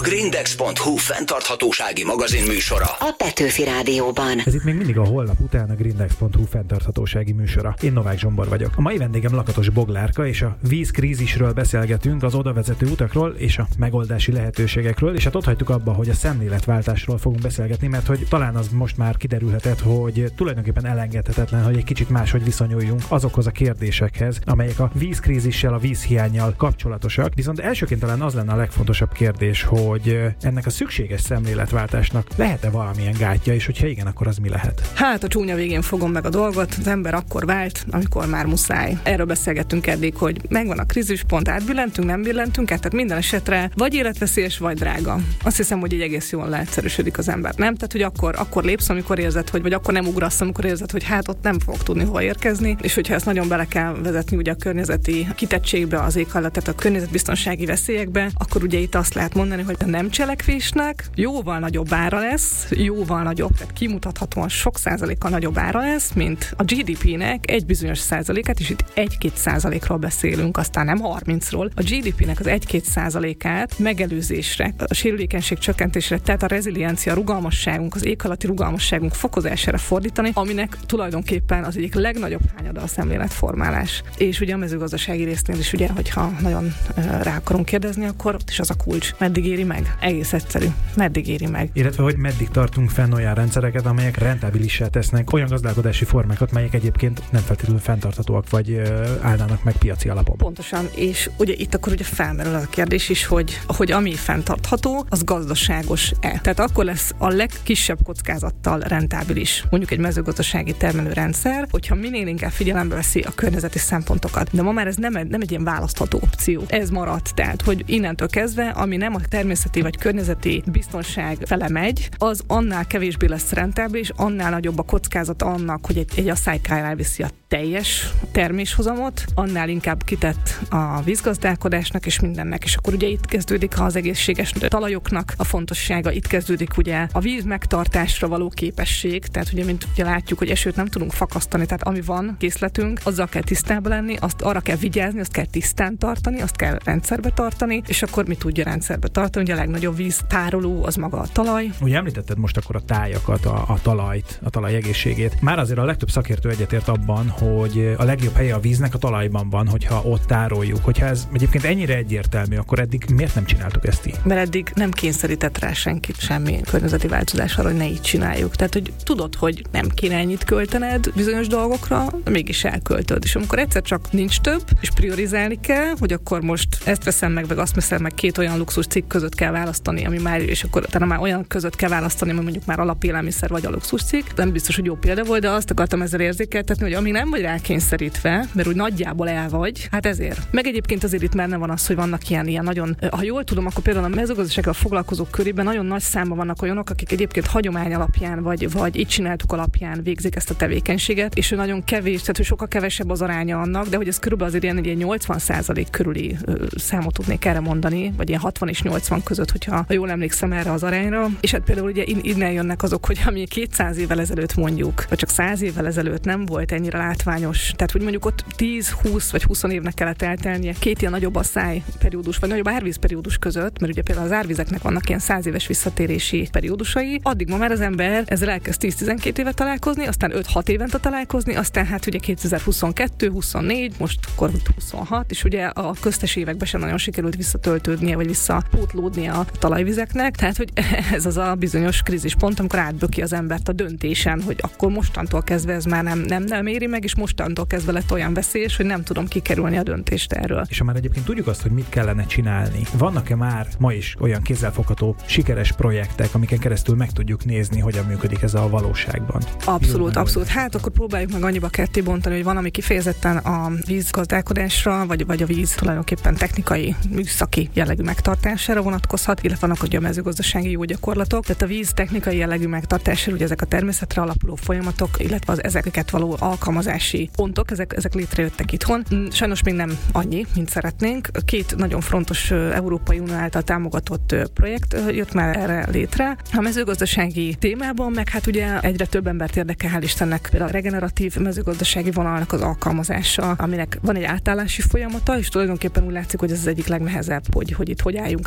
Grindex.hu fenntarthatósági magazin műsora. A Petőfi Rádióban. Ez itt még mindig a holnap után a Grindex.hu fenntarthatósági műsora. Én Novák Zsombor vagyok. A mai vendégem Lakatos Boglárka, és a vízkrízisről beszélgetünk, az odavezető utakról és a megoldási lehetőségekről, és hát ott hagytuk abba, hogy a szemléletváltásról fogunk beszélgetni, mert hogy talán az most már kiderülhetett, hogy tulajdonképpen elengedhetetlen, hogy egy kicsit máshogy viszonyuljunk azokhoz a kérdésekhez, amelyek a vízkrízissel, a vízhiánnyal kapcsolatosak. Viszont elsőként talán az lenne a legfontosabb kérdés, hogy ennek a szükséges szemléletváltásnak lehet-e valamilyen gátja, és hogyha igen, akkor az mi lehet? Hát a csúnya végén fogom meg a dolgot, az ember akkor vált, amikor már muszáj. Erről beszélgettünk eddig, hogy megvan a krízispont, átbillentünk, nem billentünk, tehát minden esetre vagy életveszélyes, vagy drága. Azt hiszem, hogy így egész jól leegyszerűsödik az ember, nem? Tehát, hogy akkor lépsz, amikor érzed, vagy akkor nem ugrasz, amikor érzed, hogy hát ott nem fog tudni hova érkezni, és hogyha ezt nagyon bele kell vezetni ugye a környezeti kitettségbe, az éghajlat, tehát a környezetbiztonsági veszélyekbe, akkor ugye itt azt lehet mondani, hogy a nem cselekvésnek jóval nagyobb ára lesz, jóval nagyobb, tehát kimutathatóan sok százalékkal nagyobb ára lesz, mint a GDP-nek egy bizonyos százalékát, és itt 1-2%-ról beszélünk, aztán nem 30-ról. A GDP-nek az 1-2%-át megelőzésre, a sérülékenység csökkentésre, tehát a reziliencia, rugalmasságunk, az éghajlati rugalmasságunk fokozására fordítani, aminek tulajdonképpen az egyik legnagyobb hányada a szemléletformálás. És ugye a mezőgazdasági résznél is ugye, hogyha nagyon rá akarunk kérdezni, akkor ott is az a kulcs. Meddig éri meg? Egész egyszerű. Meddig éri meg? Illetve, hogy meddig tartunk fenn olyan rendszereket, amelyek rentabilissá tesznek olyan gazdálkodási formákat, melyek egyébként nem feltétlenül fenntarthatóak, vagy állnának meg piaci alapon. Pontosan, és ugye itt akkor ugye felmerül a kérdés is, hogy ami fenntartható, az gazdaságos-e. Tehát akkor lesz a legkisebb kockázattal rentábilis, mondjuk egy mezőgazdasági termelőrendszer, hogyha minél inkább figyelembe veszi a környezeti szempontokat. De ma már ez nem egy ilyen választható opció. Ez maradt, tehát, hogy innentől kezdve, ami nem a természeti vagy környezeti biztonság fele megy, az annál kevésbé lesz rentábilis, annál nagyobb a kockázat annak, hogy egy asszálykár elviszi a teljes terméshozamot, annál inkább kitett a vízgazdálkodásnak és mindennek. És akkor ugye itt kezdődik az egészséges talajoknak a fontossága, itt kezdődik ugye a víz megtartásra való képesség, tehát ugye mint ugye látjuk, hogy esőt nem tudunk fakasztani, tehát ami van készletünk, azzal kell tisztában lenni, azt arra kell vigyázni, azt kell tisztán tartani, azt kell rendszerbe tartani, és akkor mi tudja rendszerbe tartani, ugye a legnagyobb víztároló az maga a talaj. Ugye említetted most akkor a tájakat, a talajt, a talaj egészségét. Már azért a legtöbb szakértő egyetért abban, hogy a legjobb helye a víznek a talajban van, hogyha ott tároljuk. Hogyha ez egyébként ennyire egyértelmű, akkor eddig miért nem csináltuk ezt így? Mert eddig nem kényszerített rá senkit semmi környezeti változás arra, hogy ne így csináljuk. Tehát, hogy tudod, hogy nem kéne ennyit költened bizonyos dolgokra, de mégis elköltöd. És amikor egyszer csak nincs több, és priorizálni kell, hogy akkor most ezt veszem meg azt veszem meg, két olyan luxus cikk között kell választani, ami már, és akkor utána már olyan között kell választani, ami mondjuk már alapélelmiszer vagy a luxus cikk. Nem biztos, hogy jó példa volt, de azt akartam ezzel érzékeltetni, hogy amíg nem vagy rákényszerítve, mert úgy nagyjából el vagy, hát ezért. Meg egyébként azért itt már nem van az, hogy vannak ilyen nagyon, ha jól tudom, akkor például a mezőgazdasággal foglalkozók körében nagyon nagy számban vannak olyanok, akik egyébként hagyomány alapján vagy így csináltuk alapján végzik ezt a tevékenységet, és ő nagyon kevés, tehát hogy sokkal kevesebb az aránya annak, de hogy ez körülbelül azért ilyen 80% körüli számot tudnék erre mondani, vagy ilyen 60 és 80 között, hogyha jól emlékszem erre az arányra. És hát például ugye innen jönnek azok, hogy ami 200 évvel ezelőtt mondjuk, vagy csak 100 évvel ezelőtt nem volt ennyire látványos. Tehát, hogy mondjuk ott 10, 20 vagy 20 évnek kellett eltelnie két ilyen nagyobb asszályperiódus, vagy nagyobb árvízperiódus között, mert ugye például az árvizeknek vannak ilyen 100 éves visszatérési periódusai. Addig ma már az ember ezzel elkezd 10-12 évet találkozni, aztán 5-6 évente találkozni, aztán hát ugye 2022, 24, most akkor 26, és ugye a köztes években sem nagyon sikerült visszatöltődnie, vagy visszapótlódnia a talajvizeknek. Tehát, hogy ez az a bizonyos krízispont, amikor átböki az embert a döntésen, hogy akkor mostantól kezdve ez már nem éri meg, és mostantól kezdve lett olyan veszélyes, hogy nem tudom kikerülni a döntést erről. És ha már egyébként tudjuk azt, hogy mit kellene csinálni, vannak-e már ma is olyan kézzelfogható sikeres projektek, amiken keresztül meg tudjuk nézni, hogyan működik ez a valóságban? Abszolút. Hát akkor próbáljuk meg annyiba ketté bontani, hogy van, ami kifejezetten a vízgazdálkodásra, vagy a víz tulajdonképpen technikai, műszaki jellegű megtartására vonatkozhat, illetve vannak ugye a mezőgazdasági jó gyakorlatok. Tehát a víz technikai jellegű megtartására, ugye ezek a természetre alapuló folyamatok, illetve az ezeket való alkalmazási pontok, ezek létrejöttek itthon. Sajnos még nem annyi, mint szeretnénk. Két nagyon fontos Európai Unió által támogatott projekt jött már erre létre. A mezőgazdasági témában meg hát ugye egyre több embert érdekel, hál' Istennek, például a regeneratív mezőgazdasági vonalnak az alkalmazása, aminek van egy átállási folyamata, és tulajdonképpen úgy látszik, hogy ez az egyik legnehezebb, hogy itt hogy álljunk át erre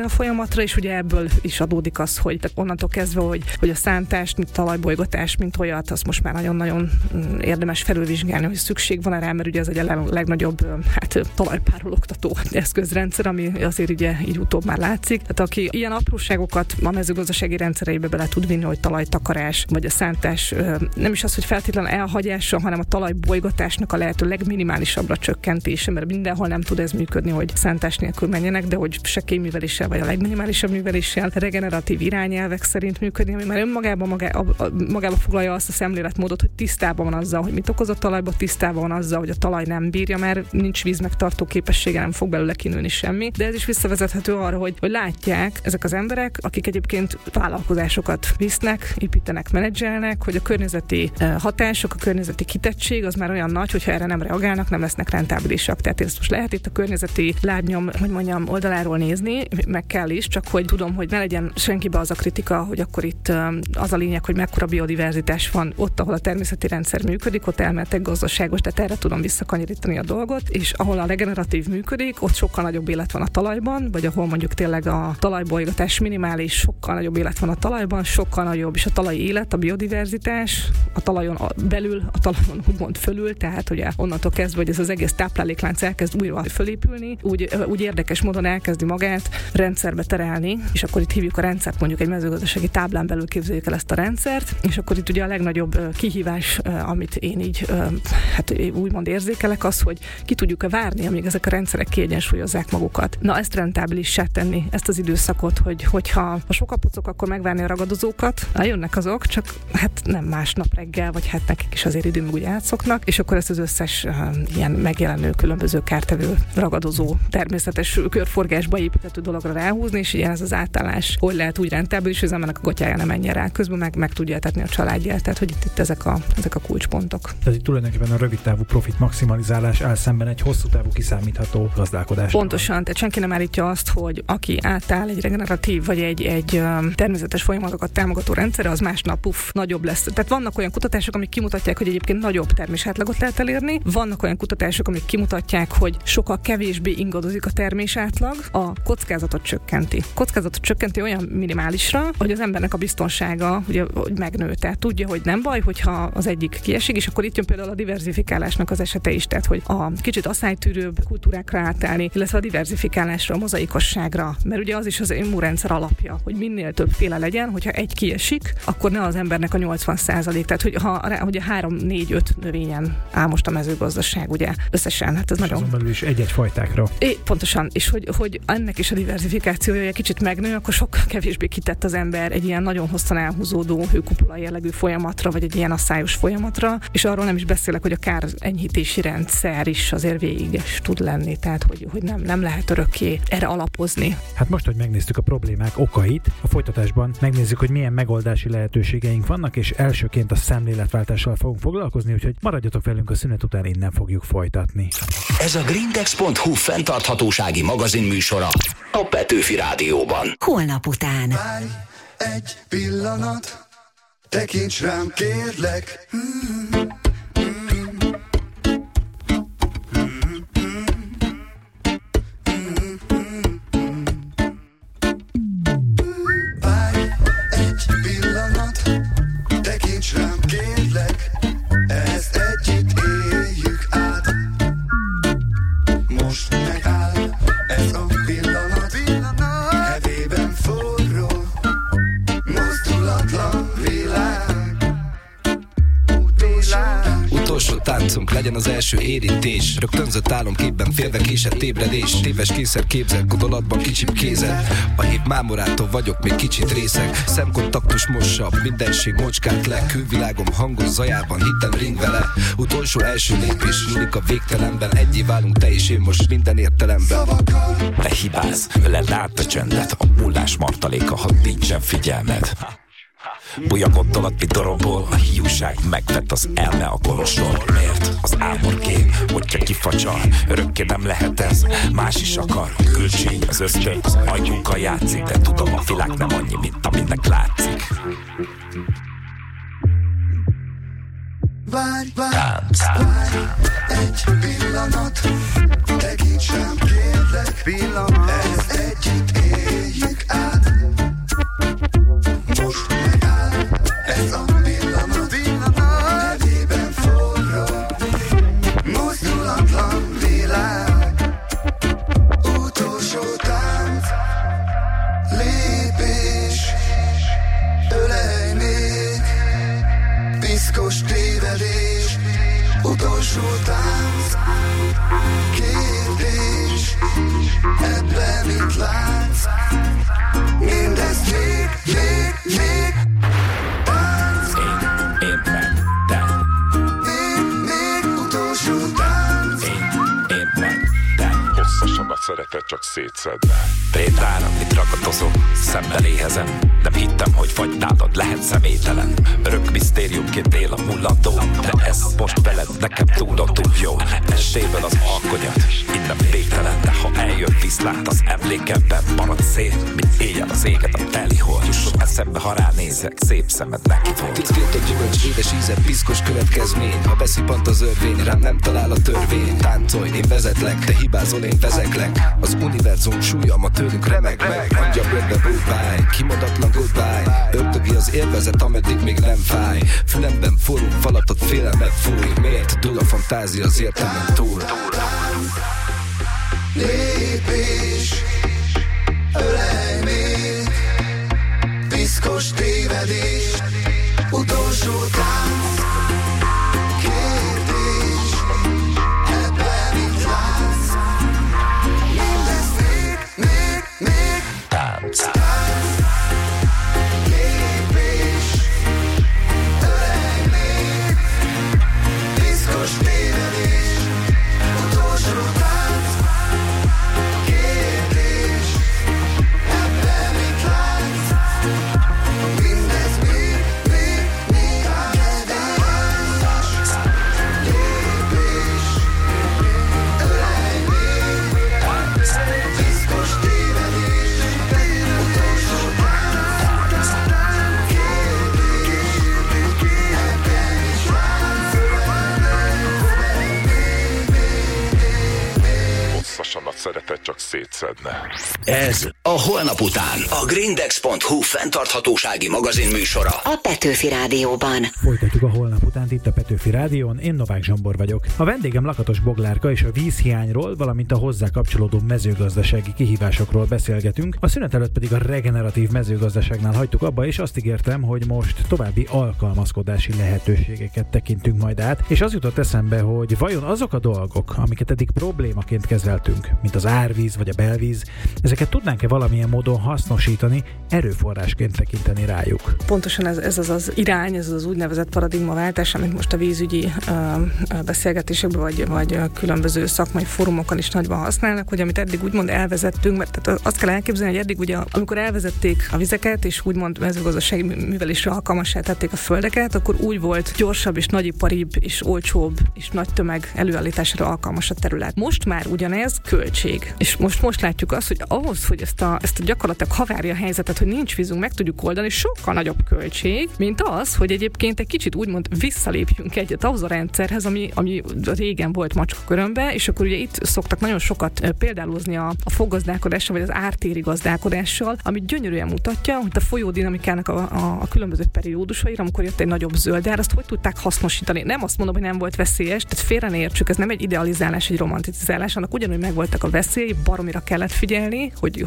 erre a folyamatra, és ugye ebből is adódik az, hogy onnantól kezdve, hogy a szántást, mint talajbolygatást, mint olyat, azt most már nagyon-nagyon érdemes felülvizsgálni, hogy szükség van rá, mert ugye ez egy a legnagyobb talajpárologtató eszközrendszer, ami azért ugye így utóbb már látszik. Tehát aki ilyen apróságokat a mezőgazdasági rendszereibe bele tud vinni, hogy talajtakarás, vagy a szántás, nem is az, hogy feltétlenül elhagyása, hanem a talajbolygatásnak a lehető legminimálisabbra csökkentése, mert mindenhol nem tud ez működni, hogy szántás nélkül menjenek, de hogy sekély műveléssel, vagy a legminimálisabb műveléssel, regeneratív irányelvek szerint működni, ami már önmagában magába foglalja azt a szemléletmódot, hogy tisztában van azzal, hogy mit okoz a talajba, tisztában van azzal, hogy a talaj nem bírja, mert nincs vízmegtartó képessége, nem fog belőle kinőni semmi. De ez is visszavezethető arra, hogy látják ezek az emberek, akik egyébként vállalkozásokat visznek, építenek, menedzselnek, hogy a környezeti hatások, a környezeti kitettség az már olyan nagy, hogyha erre nem reagálnak, nem lesznek rentábilisak. Tehát ezt most lehet itt a környezeti lábnyom, hogy mondjam, oldaláról nézni, meg kell is, csak hogy tudom, hogy ne legyen senkibe az a kritika, hogy akkor itt az a lényeg, hogy mekkora biodiverzitás van ott, ahol a természeti rendszer működik, ott elméletek gazdaságos, tehát erre tudom visszakanyarítani a dolgot, és ahol a regeneratív működik, ott sokkal nagyobb élet van a talajban, vagy ahol mondjuk tényleg a talajbolygatás minimális, sokkal nagyobb élet van a talajban, sokkal nagyobb is a talaji élet, a biodiverzitás, a talajon belül, a talajon úgymond fölül, tehát ugye onnantól kezdve, hogy ez az egész tápláléklánc elkezd újra fölépülni, úgy érdekes módon elkezdi magát rendszerbe terelni, és akkor itt hívjuk a rendszert, mondjuk egy mezőgazdasági táblán belül képzeljük el ezt a rendszert, és akkor itt ugye a legnagyobb kihívás, amit én így úgymond érzékelek, az, hogy ki tudjuk-e várni, amíg ezek a rendszerek kiegyensúlyozzák magukat. Na, ezt rentábilissá tenni, ezt az időszakot, hogyha sok a pucok, akkor megvárni a ragadozókat, jönnek azok, csak nem másnap reggel, vagy nekik is azért időn úgy átszoknak, és akkor ezt az összes ilyen megjelenő különböző kártevő ragadozó természetes körforgásba építető dologra ráhúzni, és ilyen ez az átállás, hogy lehet úgy rentábilis, hogy az embernek a gatyája nem menjen rá, közben meg tudja etetni a családját, tehát hogy itt ezek a kulcspontok. Tehát itt tulajdonképpen a rövid távú profit maximalizálás áll szemben egy hosszú távú kiszámítható gazdálkodás. Pontosan, tehát senki nem állítja azt, hogy aki átáll egy regeneratív vagy egy természetes folyamatokat támogató rendszerre, az másnap nagyobb lesz. Tehát vannak olyan kutatások, amik kimutatják, hogy egyébként nagyobb termésátlagot lehet elérni, vannak olyan kutatások, amik kimutatják, hogy sokkal kevésbé ingadozik a termésátlag, a kockázatot csökkenti olyan minimálisra, hogy az embernek a biztonsága ugye, hogy megnő. Tehát tudja, hogy nem baj, hogyha az egyik kiesik, és akkor itt jön például a diverzifikálásnak az esete is, tehát hogy a kicsit asszálytűrőbb kultúrákra átállni, illetve a diverzifikálásra, a mozaikosságra, mert ugye az is az immunrendszer alapja, hogy minél többféle legyen, hogyha egy kiesik, akkor ne az embernek a 80%, tehát hogy a 3-4-5 növényen áll most a mezőgazdaság, ugye összesen, hát ez nagyon... Azon belül is egy-egy fajtákra. Pontosan, és hogy ennek is a diverzifikációja egy kicsit megnő, akkor sokkal kevésbé kitett az ember egy ilyen nagyon hosszan elhúzódó hőkupola jellegű folyamatra, vagy egy ilyen asszályos folyamatra, és arról nem is beszélek, hogy a kár enyhítési rendszer is azért véges tud lenni, tehát hogy nem lehet örökké erre alapozni. Hát most, hogy megnéztük a problémák okait, a folytatásban megnézzük, hogy milyen megoldási lehetőségeink vannak, és elsőként a szemléletváltással fogunk foglalkozni, úgyhogy maradjatok velünk, a szünet után innen fogjuk folytatni. Ez a Grindex.hu fenntarthatósági magazin műsora a Petőfi Rádióban. Holnap után. Várj egy pillanat, tekints rám, kérlek. Várj egy pillanat, tekints rám, kérlek. Ezt együtt éljük át. Most megáll ez a pillanat, hevében forró, mozdulatlan világ. Utolsó táncunk legyen az első érintés. Rögtönzött álomképben félve késett ébredés. Téves kényszer képzel gondolatban kicsibb kézed. A hív mámorától vagyok még kicsit részeg. Szemkontaktus mossa, mindenség mocskát le. Külvilágom hangos zajában hittem ring vele. Utolsó első lépés nyúlik a végtelenben. Egyé válunk te és én most minden értelemben. Ne hibázz, öleld át a csendet. A mullás martaléka, ha nincsen figyelmed. Bújja gondolat, mi dorobol. A hiúság megvett az elme a kolostól. Miért? Az álmorkém, hogyha kifacsar. Örökké nem lehet ez, más is akar. Külcsé, az ösztön, az agyunkkal játszik. De tudom, a világ nem annyi, mint aminek látszik. Várj egy pillanat, tekints rám, kérlek. Ez együtt éljük utolsó tánc. Kérdés, ebben mit látsz? Mindezt még tánc. Én meg te. Még utolsó tánc. Én meg te. Hosszasabbat szeretett csak szétszedve. Prédára, mit ragadozom, szemmel éhezem. Nem hittem, hogy vagy nálad lehet személytelen. Örök misztériumként él a mulató, de ez most veled nekem túl jó. Eséből az alkonyat, innen végtelen. De ha eljön viszlát az emlékemben, marad szép, mint éjjel az éget a telihold. Jusson eszembe, ha ránézek, szép szemed neki volt. Tiltott gyümölcs, édes íze, piszkos következmény. Ha beszippant az örvény, rám nem talál a törvény. Táncolj, én vezetlek, te hibázol, én vezeklek. Az univerzum súlyama tőlünk remeg meg. Mondja bőrbe goodbye, kimondatlan goodbye. Ördögi az élvezet, ameddig még nem fáj. Fülemben forró falatot félelmet fúj. Miért dől a fantázia az értelmen túl? Lépés, ölej még, piszkos tévedés, utolsó tánc. Kérdés, ebben mit látsz? Mindez még tánc. Lépés, ölej még, piszkos tévedés, utolsó tánc. Kérdés, ebben mit látsz? Mindez még kedves. Lépés, ölej még, piszkos tévedés, utolsó tánc. Kérdés, ebben mit látsz? Hosszasabbat szeretett csak szétszedne. Ez a Holnap után a Grindex.hu fenntarthatósági magazin műsora. A Petőfi Rádióban. Folytatjuk a Holnap utánt itt a Petőfi Rádión, én Novák Zsombor vagyok. A vendégem Lakatos Boglárka és a vízhiányról, valamint a hozzá kapcsolódó mezőgazdasági kihívásokról beszélgetünk. A szünet előtt pedig a regeneratív mezőgazdaságnál hagytuk abba, és azt ígértem, hogy most további alkalmazkodási lehetőségeket tekintünk majd át, és az jutott eszembe, hogy vajon azok a dolgok, amiket eddig problémaként kezeltünk, mint az árvíz vagy a belvíz, ezeket tudnánk-e valamilyen módon hasznosítani, erőforrásként tekinteni rájuk? Pontosan ez az irány, ez az úgynevezett paradigmaváltás, amit most a vízügyi beszélgetésekben vagy különböző szakmai fórumokon is nagyban használnak, hogy amit eddig úgymond elvezettünk, mert tehát azt kell elképzelni, hogy eddig ugye, amikor elvezették a vizeket, és úgymond mezőgazdasági művelésre alkalmassá tették a földeket, akkor úgy volt gyorsabb és nagyiparibb és olcsóbb és nagy tömeg előállításra alkalmas a terület. Most már ugyanez költség. És most látjuk azt, hogy ahhoz, hogy ezt a gyakorlatilag havária helyzetet, hogy nincs vízünk, meg tudjuk oldani, sokkal nagyobb költség, mint az, hogy egyébként egy kicsit úgymond visszalépjünk egyet ahhoz a rendszerhez, ami régen volt macskakörömbe, és akkor ugye itt szoktak nagyon sokat példálózni a foggazdálkodással, vagy az ártéri gazdálkodással, ami gyönyörűen mutatja, hogy a folyódinamikának a különböző periódusaira, amikor jött egy nagyobb zöldár, azt hogy tudták hasznosítani. Nem azt mondom, hogy nem volt veszélyes, tehát félre ne értsük, ez nem egy idealizálás, egy romantizálás, annak ugyanúgy megvoltak a veszély, baromira kellett figyelni,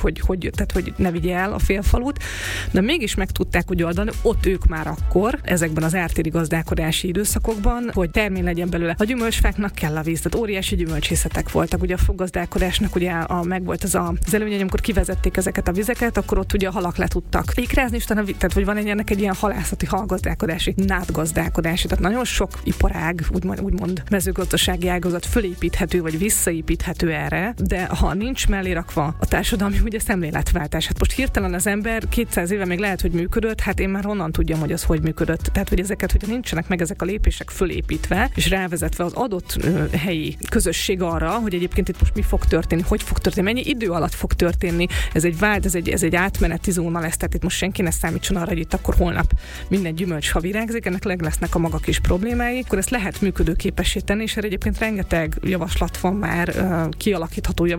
hogy ne vigye el a félfalut, de mégis meg tudták úgy oldani, ott ők már akkor, ezekben az ártéri gazdálkodási időszakokban, hogy termény legyen belőle. A gyümölcsfáknak kell a víz, tehát óriási gyümölcsészetek voltak. Ugye a foggazdálkodásnak ugye megvolt az előnye, amikor kivezették ezeket a vizeket, akkor ott ugye a halak le tudtak ékrázni, tehát hogy van ennek egy ilyen halászati, halgazdálkodási, nádgazdálkodási, tehát nagyon sok iparág, úgymond mezőgazdasági ágazat fölépíthető vagy visszaépíthető erre, de ha nincs mellé rakva a társadalmi ugye szemléletváltás. Hát most hirtelen az ember 200 éve még lehet, hogy működött, hát én már honnan tudjam, hogy az hogy működött. Tehát, hogy ezeket, hogyha nincsenek meg ezek a lépések fölépítve, és rávezetve az adott helyi közösség arra, hogy egyébként itt most mi fog történni, hogy fog történni, mennyi idő alatt fog történni, ez egy átmeneti zóna lesz, tehát itt most senki ne számítson arra, hogy itt akkor holnap minden gyümölcs ha virágzik, ennek lesznek a maga kis problémái, akkor ezt lehet működőképessé tenni, és erre egyébként rengeteg javaslat van már, kialakítható javaslat.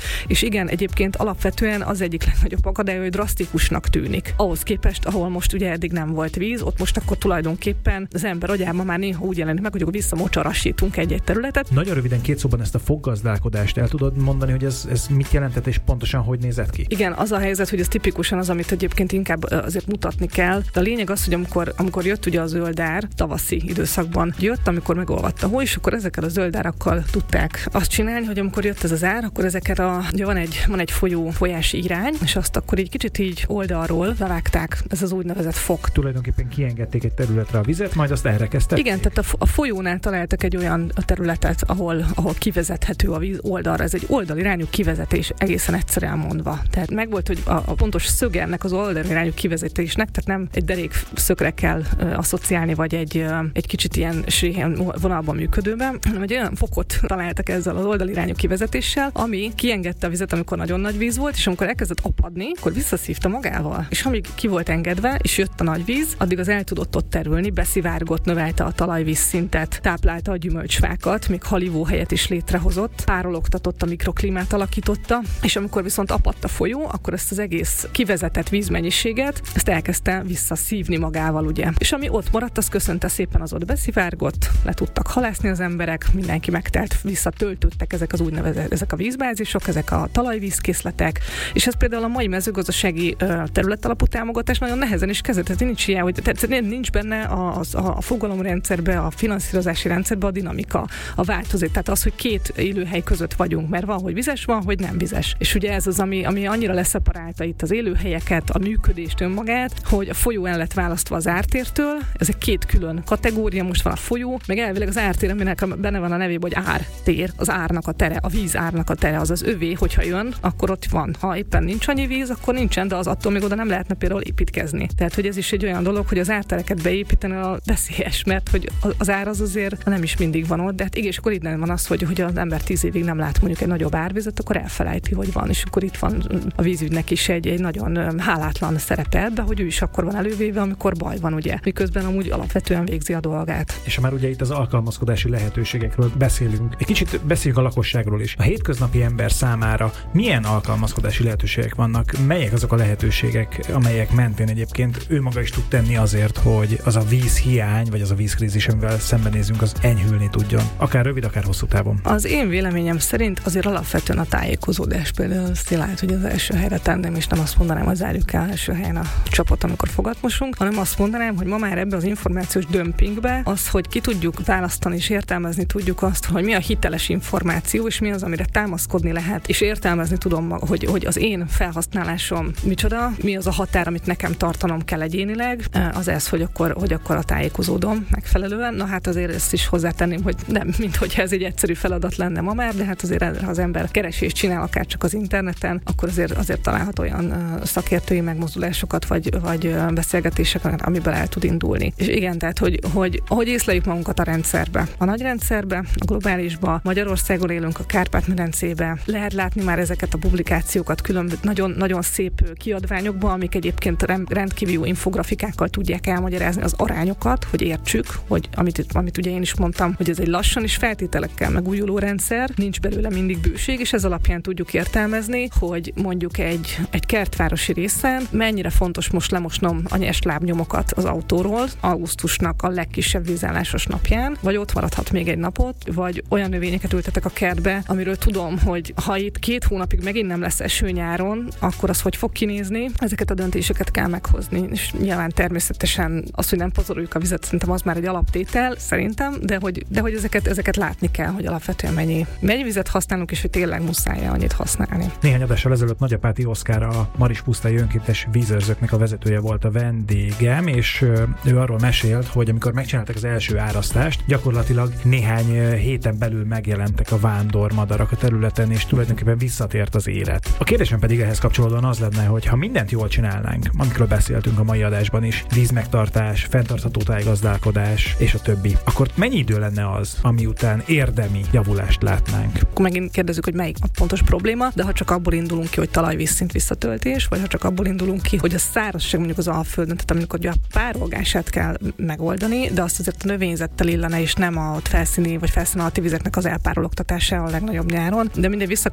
és igen, egyébként alapvetően az egyik legnagyobb akadály, hogy drasztikusnak tűnik. Ahhoz képest, ahol most ugye eddig nem volt víz, ott most akkor tulajdonképpen az ember agyában már néha úgy jelenik meg, hogy akkor visszamocsarasítunk egy-egy területet. Nagyon röviden 2 szóban ezt a foggazdálkodást el tudod mondani, hogy ez mit jelentett, és pontosan hogy nézett ki? Igen, az a helyzet, hogy ez tipikusan az, amit egyébként inkább azért mutatni kell. De a lényeg az, hogy amikor jött ugye a zöldár, tavaszi időszakban jött, amikor megolvadt a hó, és akkor ezekkel a zöldárakkal tudták azt csinálni, hogy amikor jött ez az ár, akkor ezeket ugye van egy folyási irány, és azt akkor így kicsit így oldalról levágták, ez az úgynevezett fok. Tulajdonképpen kiengedték egy területre a vizet, majd azt elrekesztették. Igen, tehát a folyónál találtak egy olyan területet, ahol kivezethető a víz oldalra. Ez egy oldalirányú kivezetés, egészen egyszerűen mondva. Tehát megvolt, hogy a pontos szög ennek az oldalirányú kivezetésnek, tehát nem egy derék szögre kell asszociálni, vagy egy kicsit ilyen sréhen vonalban működőben, hanem egy olyan fokot találtak ezzel az oldalirányú kivezetéssel, ami kiengedte a vizet, amikor nagyon nagy víz volt, és amikor elkezdett apadni, akkor visszaszívta magával. És amíg ki volt engedve, és jött a nagy víz, addig az el tudott ott terülni, beszivárgott, növelte a talajvízszintet, táplálta a gyümölcsfákat, még halivóhelyet is létrehozott, párologtatott, a mikroklímát alakította, és amikor viszont apadt a folyó, akkor ezt az egész kivezetett vízmennyiséget, ezt elkezdte visszaszívni magával, ugye. És ami ott maradt, az köszönte szépen, az ott beszivárgott, le tudtak halászni az emberek, mindenki megtelt, visszatöltöttek ezek a vízbázisok, ezek a talajvízkészletek, és ez például a mai mezőgazdasági területalapú támogatás nagyon nehezen is kezelhető, nincs ilyen, hogy nincs benne a fogalomrendszerbe, a finanszírozási rendszerbe a dinamika, a változás, tehát az, hogy 2 élőhely között vagyunk, mert van, hogy vizes, van, hogy nem vizes. És ugye ez az, ami annyira leszeparálta itt az élőhelyeket, a működést önmagát, hogy a folyó el lett választva az ártértől, ez egy 2 külön kategória, most van a folyó, meg elvileg az ártér, aminek benne van a nevében, hogy ártér, az árnak a tere, a víz árnak a tere, az övé, hogyha jön, akkor ott van. Ha éppen nincs annyi víz, akkor nincsen, de az attól még oda nem lehetne például építkezni. Tehát, hogy ez is egy olyan dolog, hogy az ártereket beépíteni a veszélyes, mert hogy az ár az azért nem is mindig van ott, de hát igen, és akkor itt nem van az, hogy az ember 10 évig nem lát mondjuk egy nagyobb árvizet, akkor elfelejti, hogy van, és akkor itt van a vízügynek is egy nagyon hálátlan szerepe ebbe, hogy ő is akkor van elővéve, amikor baj van, ugye, miközben amúgy alapvetően végzi a dolgát. És már ugye itt az alkalmazkodási lehetőségekről beszélünk. Egy kicsit beszéljünk a lakosságról is. A hétköznapi ember számára milyen alkalmazkodási lehetőségek vannak? Melyek azok a lehetőségek, amelyek mentén egyébként ő maga is tud tenni azért, hogy az a vízhiány, vagy az a vízkrízis, amivel szembenézünk, az enyhülni tudjon? Akár rövid, akár hosszú távon. Az én véleményem szerint azért alapvetően a tájékozódás, például azt lehet, hogy az első helyre tenném, és nem azt mondanám, hogy zárjuk el első helyen a csapot, amikor fogat mosunk, hanem azt mondanám, hogy ma már ebbe az információs dömpingbe az, hogy ki tudjuk választani és értelmezni tudjuk azt, hogy mi a hiteles információ, és mi az, amire támaszkodni lehet, és értelmezni tudom, hogy az én felhasználásom micsoda, mi az a határ, amit nekem tartanom kell egyénileg, az ez, hogy akkor a tájékozódom megfelelően. Na hát azért ezt is hozzátenném, hogy nem, minthogyha ez egy egyszerű feladat lenne ma már, de hát azért ha az ember keresést csinál, akár csak az interneten, akkor azért találhat olyan szakértői megmozdulásokat, vagy beszélgetéseket, amiből el tud indulni. És igen, tehát, hogy észleljük magunkat a rendszerbe, a nagy rendszerbe, a globálisba, Magyarországon élünk, a Kárpát-medencébe, lehet látni már ezeket a publikációkat nagyon, nagyon szép kiadványokban, amik egyébként rendkívül jó infografikákkal tudják elmagyarázni az arányokat, hogy értsük, hogy amit ugye én is mondtam, hogy ez egy lassan és feltételekkel megújuló rendszer, nincs belőle mindig bőség, és ez alapján tudjuk értelmezni, hogy mondjuk egy kertvárosi részen mennyire fontos most lemosnom a nyers lábnyomokat az autóról augusztusnak a legkisebb vízállásos napján, vagy ott maradhat még egy napot, vagy olyan növényeket ültetek a kertbe, amiről tudom, hogy ha itt 2 hónapig megint nem lesz eső nyáron, akkor az hogy fog kinézni, ezeket a döntéseket kell meghozni, és nyilván természetesen az, hogy nem pazaroljuk a vizet, szerintem az már egy alaptétel, szerintem, de hogy ezeket látni kell, hogy alapvetően mennyi vizet használunk, és hogy tényleg muszáj annyit használni. Néhány adással ezelőtt Nagyapáti Oszkár, a Marispusztai önkéntes vízőrzőknek a vezetője volt a vendégem, és ő arról mesélt, hogy amikor megcsinálták az első árasztást, gyakorlatilag néhány héten belül megjelentek a vándormadarak a területen, és tulajdonképpen visszatért az élet. A kérdésem pedig ehhez kapcsolódóan az lenne, hogy ha mindent jól csinálnánk, amikről beszéltünk a mai adásban is, vízmegtartás, fenntartható tájgazdálkodás és a többi, akkor mennyi idő lenne az, ami után érdemi javulást látnánk? Akkor megint kérdezzük, hogy melyik a pontos probléma, de ha csak abból indulunk ki, hogy talajvízszint visszatöltés, vagy ha csak abból indulunk ki, hogy a szárazság mondjuk az Alföldön, tehát amikor a párolgását kell megoldani, de azt azért a növényzettel illene, és nem a felszíni vagy felszín alatti vizeknek az elpárologtatása a legnagyobb nyáron. De mindegy,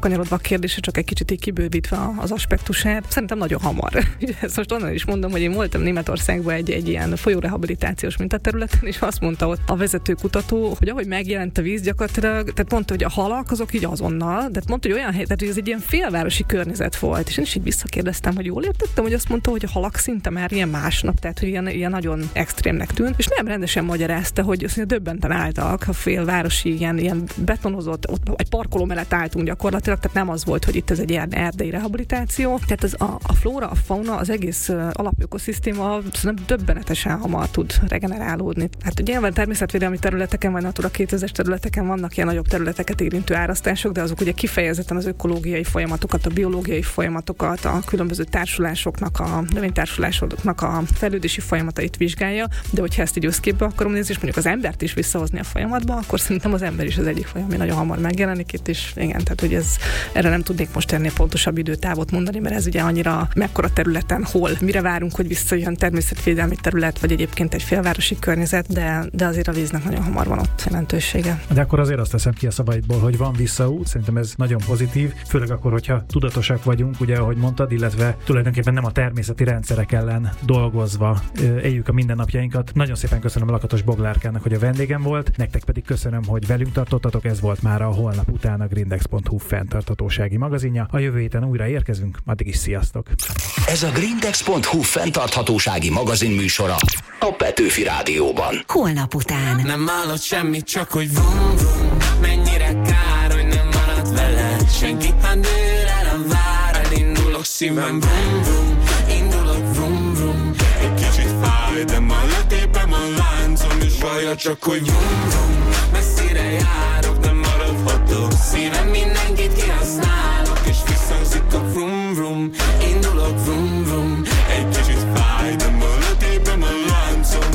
visszakanyarodva a kérdésre, csak egy kicsit így kibővítve az aspektusát, szerintem nagyon hamar. Ezt most onnan is mondom, hogy én voltam Németországban egy ilyen folyórehabilitációs mintaterületen, és azt mondta ott a vezető kutató, hogy ahogy megjelent a víz gyakorlatilag, tehát mondta, hogy a halak azok így azonnal, de mondta, hogy olyan hely, tehát hogy ez egy ilyen félvárosi környezet volt, és én is így visszakérdeztem, hogy jól értettem, hogy azt mondta, hogy a halak szinte már ilyen másnap, tehát hogy ilyen nagyon extrémnek tűnt, és nem rendesen magyarázta, hogy azt mondja, döbbenten álltak a félvárosi ilyen betonozott, ott egy parkoló mellett álltunk gyakorlatilag, tehát nem az volt, hogy itt ez egy ilyen erdei rehabilitáció. Tehát a flóra, a fauna, az egész alapökoszisztéma szerintem döbbenetesen hamar tud regenerálódni. Hát ugye nyilván természetvédelmi területeken vagy Natura 2000-es területeken vannak ilyen nagyobb területeket érintő árasztások, de azok ugye kifejezetten az ökológiai folyamatokat, a biológiai folyamatokat, a különböző társulásoknak, a növénytársulásoknak a fejlődési folyamatait vizsgálja, de hogyha ezt így összképbe akarom nézni, és mondjuk az embert is visszahozni a folyamatba, akkor szerintem az ember is az egyik folyam, ami nagyon hamar megjelenik itt, és igen, tehát hogy erre nem tudnék most ennél pontosabb időtávot mondani, mert ez ugye annyira mekkora területen, hol, mire várunk, hogy visszajön természetvédelmi terület, vagy egyébként egy félvárosi környezet, de azért a víznek nagyon hamar van ott jelentősége. De akkor azért azt teszem ki a szavaidból, hogy van visszaút, szerintem ez nagyon pozitív, főleg akkor, hogyha tudatosak vagyunk, ugye, ahogy mondtad, illetve tulajdonképpen nem a természeti rendszerek ellen dolgozva éljük a mindennapjainkat. Nagyon szépen köszönöm Lakatos Boglárkának, hogy a vendégem volt, nektek pedig köszönöm, hogy velünk tartottatok, ez volt már a Holnap után a Grindex.hu fenntarthatósági magazinja. A jövő héten újra érkezünk, addig is sziasztok! Ez a Grindex.hu fenntarthatósági magazin műsora a Petőfi Rádióban. Holnap után. Nem állott semmit, csak hogy vum, vum. Mennyire kár, hogy nem maradt veled senki, ha dől el a vár. Elindulok szívem, vum, vum. Indulok, vum, vum. Egy kicsit fáj, de ma letépem a láncom, és vaja csak, hogy vum, vum. Messzire járok, de maradhatok. Szívem mindenkit kihasználok, és visszhangzik a vum, vum. Indulok, vum, vum. Egy kicsit fáj, de ma letépem a láncom.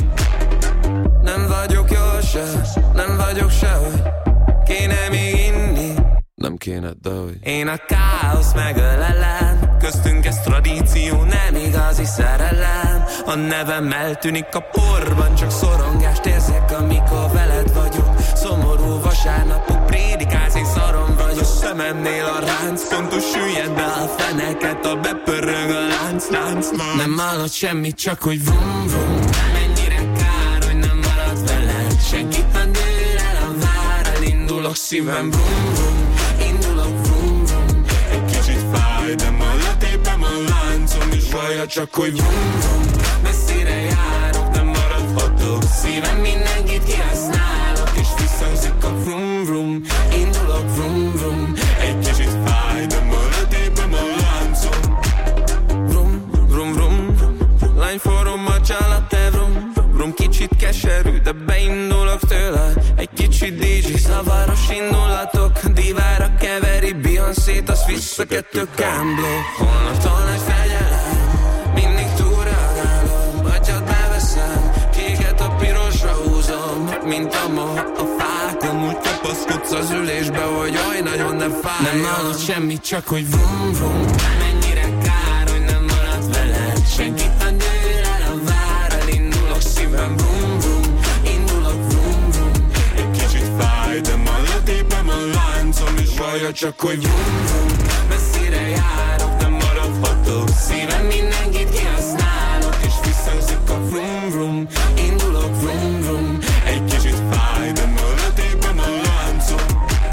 Nem vagyok jól se, nem vagyok sehogy. Kéne még inni, nem kéne, de hogy én a káosz megölelem. Köztünk ez tradíció, nem igazi szerelem. A nevem eltűnik a porban, csak szorongást érzek, amikor veled vagyok. Szomorú vasárnapok, prédikálsz, én szarom vagyok. Szememnél a ránc, pontos süllyed be a feneket, a bepörög a lánc. Nem hallott semmit, csak hogy vum, vum. Mennyire kár, hogy nem marad veled senki, ha dől el a vár. Elindulok szívem, vum, vum. Indulok, vum, vum. Egy kicsit fáj, de ma letépem a láncom, és vaja csak, hogy vum, vum. Messzire járok, nem maradhatok. Szívem mindenkit kihasználok, és visszhangzik a vum, vum. Indulok, vum, vum. Egy kicsit fáj, de ma letépem a láncom. Vrum, vrum, vrum. Lány forró macsál te vrum. Vrum, kicsit keserű, de beindulok tőle. Egy kicsit DJ, zavaros indulatok. Divára keveri Beyoncé-t, azt vissza kettő kámbló. Holnaptól nagy fegyelem, mindig túlreagálom. Agyad beveszem, kéket a pirosra húzom. Mint a moha a fákon, úgy kapaszkodsz az ülésbe, hogy oly nagyon ne fájjon. Nem hallott semmit, csak hogy vum, vum. Mennyire kár, hogy nem maradt veled senki, ha dől el a vár. Elindulok szívem, vum, vum. Indulok, vum, vum. Egy kicsit fáj, de ma letépem a láncom, és vaja csak, hogy vum, vum. Messzire járok, de maradhatok. Szívem mindenkit kihasználok, és visszhangzik a vrum, vrum. Indulok, vrum, vrum. Egy kicsit fáj, de ma letépem a láncom.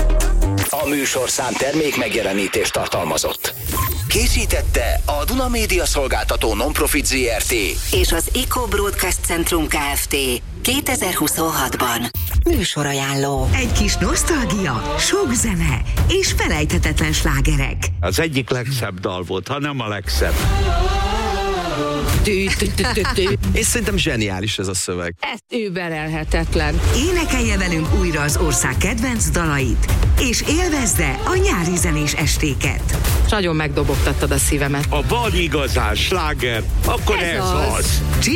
A műsorszám termék megjelenítést tartalmazott. Készítette a Duna Média Szolgáltató Non-Profit Zrt. És az Eco Broadcast Centrum Kft. 2026-ban. Műsorajánló. Egy kis nosztalgia, sok zene és felejthetetlen slágerek. Az egyik legszebb dal volt, ha nem a legszebb. És szerintem zseniális ez a szöveg. Ez überelhetetlen. Énekelje velünk újra az ország kedvenc dalait, és élvezze a nyári zenés estéket. Nagyon megdobogtattad a szívemet. A van igazán sláger, akkor ez az.